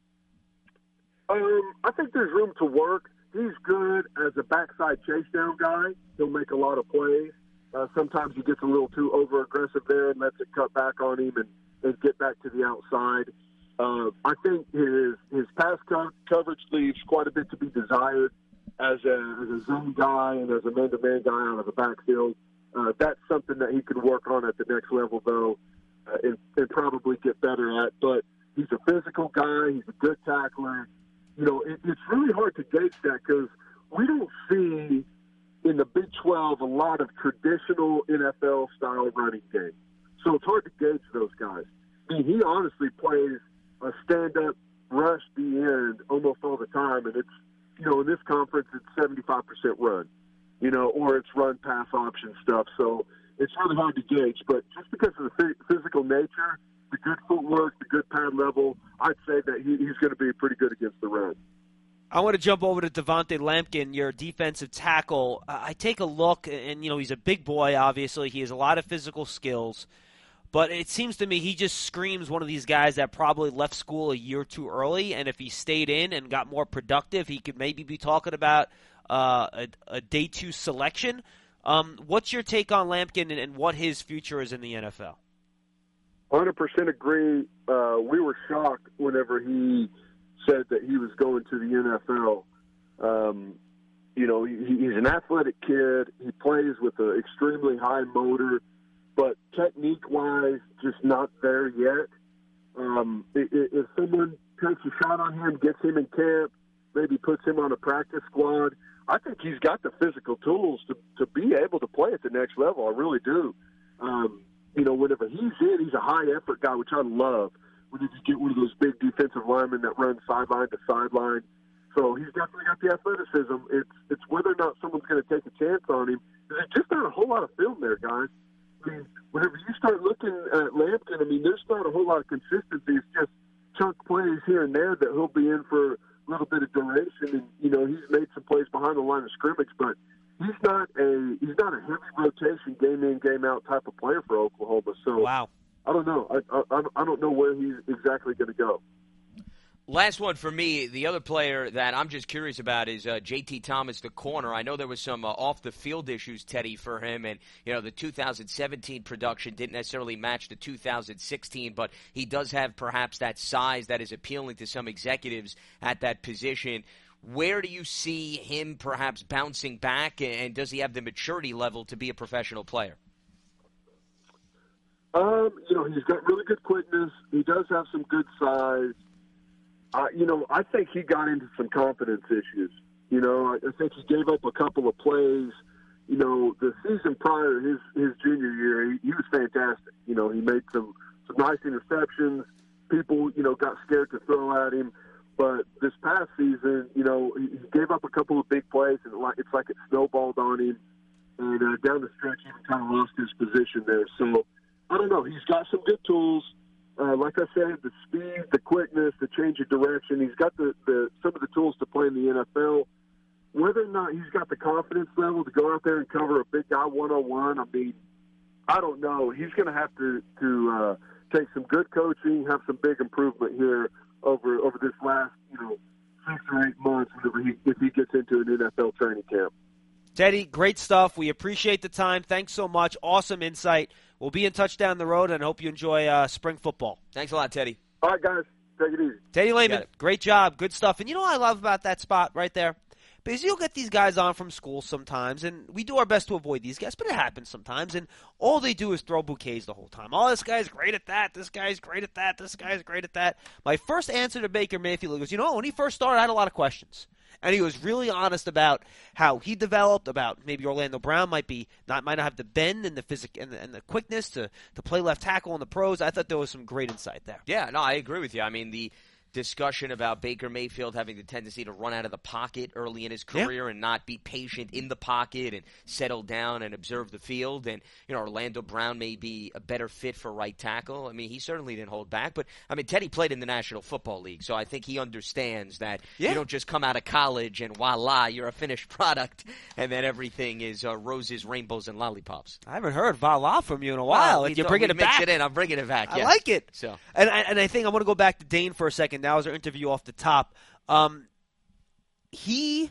Um, I think there's room to work. He's good as a backside chase down guy. He'll make a lot of plays. Uh, sometimes he gets a little too over aggressive there and lets it cut back on him and, and get back to the outside. Uh, I think his his pass co- coverage leaves quite a bit to be desired as a, as a zone guy and as a man-to-man guy out of the backfield. Uh, that's something that he could work on at the next level, though, uh, and, and probably get better at. But he's a physical guy. He's a good tackler. You know, it, it's really hard to gauge that because we don't see in the Big twelve a lot of traditional N F L-style running game. So it's hard to gauge those guys. I mean, he honestly plays a stand-up rush the end almost all the time, and it's, you know, in this conference it's seventy-five percent run, you know, or it's run-pass option stuff. So it's really hard to gauge. But just because of the physical nature, the good footwork, the good pad level, I'd say that he, he's going to be pretty good against the run. I want to jump over to Devontae Lampkin, your defensive tackle. Uh, I take a look, and, you know, he's a big boy, obviously. He has a lot of physical skills. But it seems to me he just screams one of these guys that probably left school a year too early, and if he stayed in and got more productive, he could maybe be talking about uh, a, a day two selection. Um, what's your take on Lampkin and, and what his future is in the N F L? one hundred percent agree. Uh, we were shocked whenever he said that he was going to the N F L. Um, You know, he, he's an athletic kid. He plays with an extremely high motor, but technique-wise, just not there yet. Um, if, if someone takes a shot on him, gets him in camp, maybe puts him on a practice squad, I think he's got the physical tools to, to be able to play at the next level. I really do. Um, you know, whenever he's in, he's a high-effort guy, which I love. Whenever you get one of those big defensive linemen that run sideline to sideline. So he's definitely got the athleticism. It's it's whether or not someone's going to take a chance on him. There's just not a whole lot of film there, guys. I mean, whenever you start looking at Lampkin, I mean, there's not a whole lot of consistency. It's just chunk plays here and there that he'll be in for a little bit of duration. And, you know, he's made some plays behind the line of scrimmage, but he's not a he's not a heavy rotation, game in, game out type of player for Oklahoma. So wow. I don't know. I, I, I don't know where he's exactly going to go. Last one for me, the other player that I'm just curious about is uh, J T Thomas, the corner. I know there was some uh, off-the-field issues, Teddy, for him, and you know the two thousand seventeen production didn't necessarily match the two thousand sixteen, but he does have perhaps that size that is appealing to some executives at that position. Where do you see him perhaps bouncing back, and does he have the maturity level to be a professional player? Um, you know, he's got really good quickness. He does have some good size. Uh, you know, I think he got into some confidence issues. You know, I, I think he gave up a couple of plays. You know, the season prior, his his junior year, he, he was fantastic. You know, he made some, some nice interceptions. People, you know, got scared to throw at him. But this past season, you know, he, he gave up a couple of big plays, and it's like it snowballed on him. And uh, down the stretch, he kind of lost his position there. So, I don't know. He's got some good tools. Uh, like I said, the speed, the quickness, the change of direction. He's got the, the some of the tools to play in the N F L. Whether or not he's got the confidence level to go out there and cover a big guy one-on-one, I mean, I don't know. He's going to have to to uh, take some good coaching, have some big improvement here over over this last, you know, six or eight months whenever he, if he gets into an N F L training camp. Teddy, great stuff. We appreciate the time. Thanks so much. Awesome insight. We'll be in touch down the road, and hope you enjoy uh, spring football. Thanks a lot, Teddy. All right, guys. Take it easy. Teddy Lehman, great job. Good stuff. And you know what I love about that spot right there? Because you'll get these guys on from school sometimes, and we do our best to avoid these guys, but it happens sometimes, and all they do is throw bouquets the whole time. Oh, this guy's great at that. This guy's great at that. This guy's great at that. My first answer to Baker Mayfield was, you know, when he first started, I had a lot of questions. And he was really honest about how he developed, about maybe Orlando Brown might be not might not have the bend and the physic and the, and the quickness to, to play left tackle in the pros. I thought there was some great insight there. Yeah, no, I agree with you. I mean, the discussion about Baker Mayfield having the tendency to run out of the pocket early in his career yeah. and not be patient in the pocket and settle down and observe the field. And, you know, Orlando Brown may be a better fit for right tackle. I mean, he certainly didn't hold back. But, I mean, Teddy played in the National Football League, so I think he understands that yeah. you don't just come out of college and voila, you're a finished product, and then everything is uh, roses, rainbows, and lollipops. I haven't heard voila from you in a while. Well, You're bringing it back. It in. I'm bringing it back. I yes. like it. So, and I, and I think I want to go back to Dane for a second. That was our interview off the top. Um, he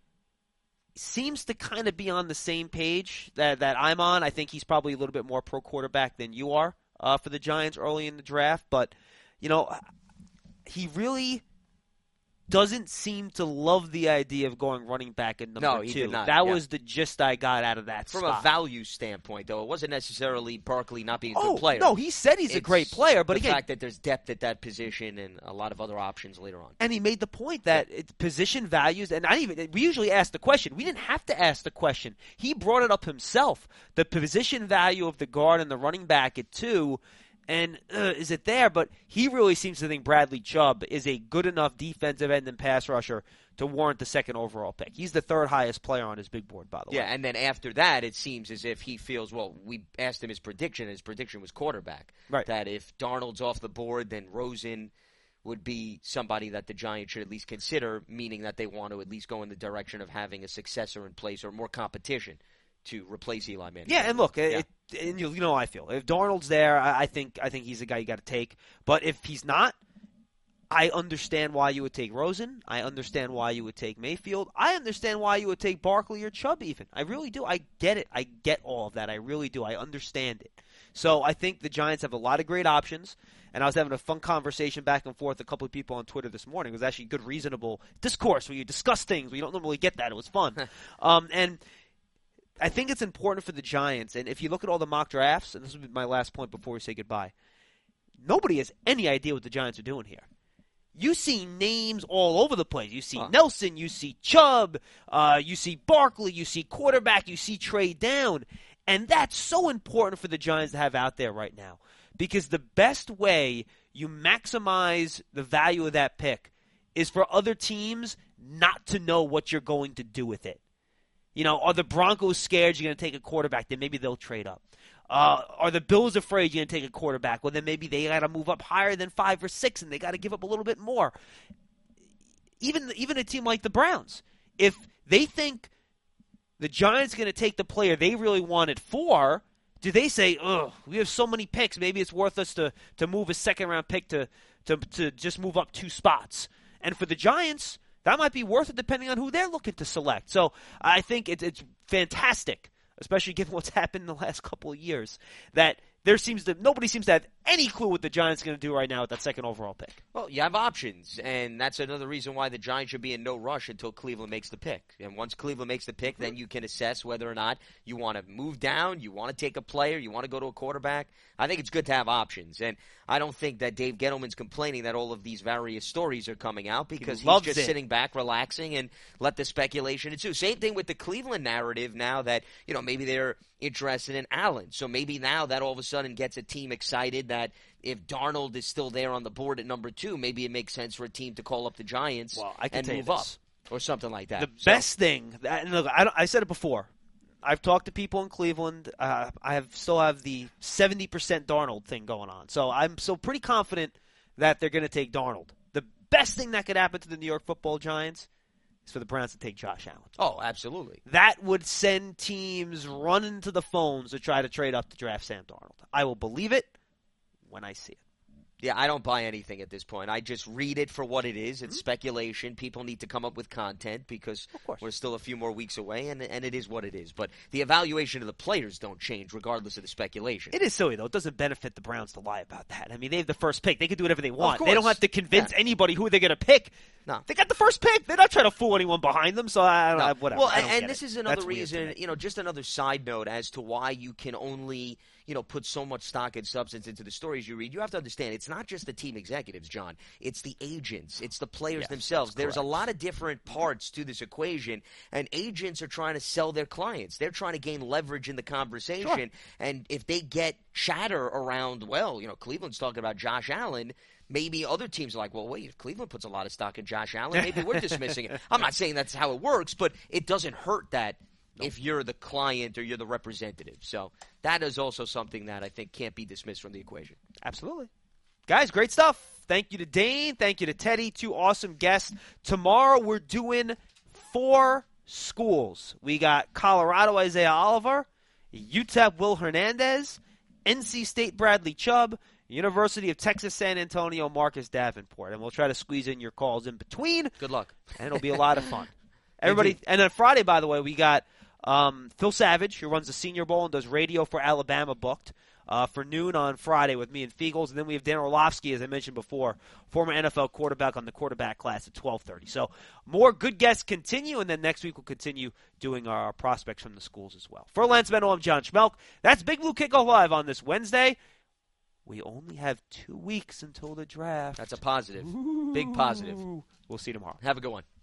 seems to kind of be on the same page that, that I'm on. I think he's probably a little bit more pro quarterback than you are uh, for the Giants early in the draft. But, you know, he really doesn't seem to love the idea of going running back at number no, two. He did not. That yeah. was the gist I got out of that From spot. a value standpoint, though, it wasn't necessarily Barkley not being a oh, good player. No, he said he's it's a great player, but the again, fact that there's depth at that position and a lot of other options later on. And he made the point that it, position values, and I even we usually ask the question. We didn't have to ask the question. He brought it up himself. The position value of the guard and the running back at two. And uh, is it there? But he really seems to think Bradley Chubb is a good enough defensive end and pass rusher to warrant the second overall pick. He's the third highest player on his big board, by the yeah, way. Yeah, and then after that, it seems as if he feels, well, we asked him his prediction, and his prediction was quarterback. Right. That if Darnold's off the board, then Rosen would be somebody that the Giants should at least consider, meaning that they want to at least go in the direction of having a successor in place or more competition to replace Eli Manning. Yeah, and look, yeah. it, and you, you know how I feel. If Darnold's there, I, I think I think he's a guy you got to take. But if he's not, I understand why you would take Rosen. I understand why you would take Mayfield. I understand why you would take Barkley or Chubb even. I really do. I get it. I get all of that. I really do. I understand it. So I think the Giants have a lot of great options. And I was having a fun conversation back and forth with a couple of people on Twitter this morning. It was actually good, reasonable discourse where you discuss things where you don't normally get that. It was fun. um, and I think it's important for the Giants. And if you look at all the mock drafts, and this will be my last point before we say goodbye, nobody has any idea what the Giants are doing here. You see names all over the place. You see huh. Nelson, you see Chubb, uh, you see Barkley, you see quarterback, you see Trey Down. And that's so important for the Giants to have out there right now. Because the best way you maximize the value of that pick is for other teams not to know what you're going to do with it. You know, are the Broncos scared you're going to take a quarterback? Then maybe they'll trade up. Uh, are the Bills afraid you're going to take a quarterback? Well, then maybe they got to move up higher than five or six, and they got to give up a little bit more. Even even a team like the Browns, if they think the Giants are going to take the player they really wanted for, do they say, "Ugh, we have so many picks, maybe it's worth us to to move a second round pick to to to just move up two spots"? And for the Giants, that might be worth it depending on who they're looking to select. So I think it's it's fantastic, especially given what's happened in the last couple of years, that there seems to nobody seems to have any clue what the Giants are going to do right now with that second overall pick. Well, you have options, and that's another reason why the Giants should be in no rush until Cleveland makes the pick. And once Cleveland makes the pick, then you can assess whether or not you want to move down, you want to take a player, you want to go to a quarterback. I think it's good to have options, and I don't think that Dave Gettleman's complaining that all of these various stories are coming out because he he's just it. sitting back, relaxing, and let the speculation ensue. Same thing with the Cleveland narrative now that, you know, maybe they're interested in Allen. So maybe now that all of a sudden gets a team excited that if Darnold is still there on the board at number two, maybe it makes sense for a team to call up the Giants well, I can and tell move you up this. Or something like that. The so. best thing, and look, I, don't, I said it before. I've talked to people in Cleveland. Uh, I have still have the seventy percent Darnold thing going on. So I'm so pretty confident that they're going to take Darnold. The best thing that could happen to the New York Football Giants is for the Browns to take Josh Allen. Oh, absolutely. That would send teams running to the phones to try to trade up to draft Sam Darnold. I will believe it when I see it. Yeah, I don't buy anything at this point. I just read it for what it is. It's mm-hmm. speculation. People need to come up with content because we're still a few more weeks away, and and it is what it is. But the evaluation of the players don't change regardless of the speculation. It is silly, though. It doesn't benefit the Browns to lie about that. I mean, they have the first pick. They can do whatever they want. They don't have to convince yeah. anybody who they're going to pick. No. They got the first pick. They're not trying to fool anyone behind them, so I, no. I, whatever. Well, I don't and get this it. is another That's reason, you know, just another side note as to why you can only, you know, put so much stock and substance into the stories you read. You have to understand, it's not just the team executives, John. It's the agents. It's the players yes, themselves. There's correct. a lot of different parts to this equation, and agents are trying to sell their clients. They're trying to gain leverage in the conversation, sure. and if they get chatter around, well, you know, Cleveland's talking about Josh Allen, maybe other teams are like, well, wait, if Cleveland puts a lot of stock in Josh Allen, maybe we're dismissing it. I'm not saying that's how it works, but it doesn't hurt that nope. if you're the client or you're the representative. So that is also something that I think can't be dismissed from the equation. Absolutely. Guys, great stuff. Thank you to Dane. Thank you to Teddy. Two awesome guests. Tomorrow we're doing four schools. We got Colorado Isaiah Oliver, U T E P Will Hernandez, N C State Bradley Chubb, University of Texas San Antonio Marcus Davenport. And we'll try to squeeze in your calls in between. Good luck. And it'll be a lot of fun. Everybody, and then Friday, by the way, we got um, Phil Savage, who runs the Senior Bowl and does radio for Alabama, booked uh, for noon on Friday with me and Fiegels. And then we have Dan Orlovsky, as I mentioned before, former N F L quarterback on the quarterback class at twelve thirty. So more good guests continue, and then next week we'll continue doing our prospects from the schools as well. For Lance Meadow, I'm John Schmelk. That's Big Blue Kickoff Live on this Wednesday. We only have two weeks until the draft. That's a positive. Big positive. We'll see you tomorrow. Have a good one.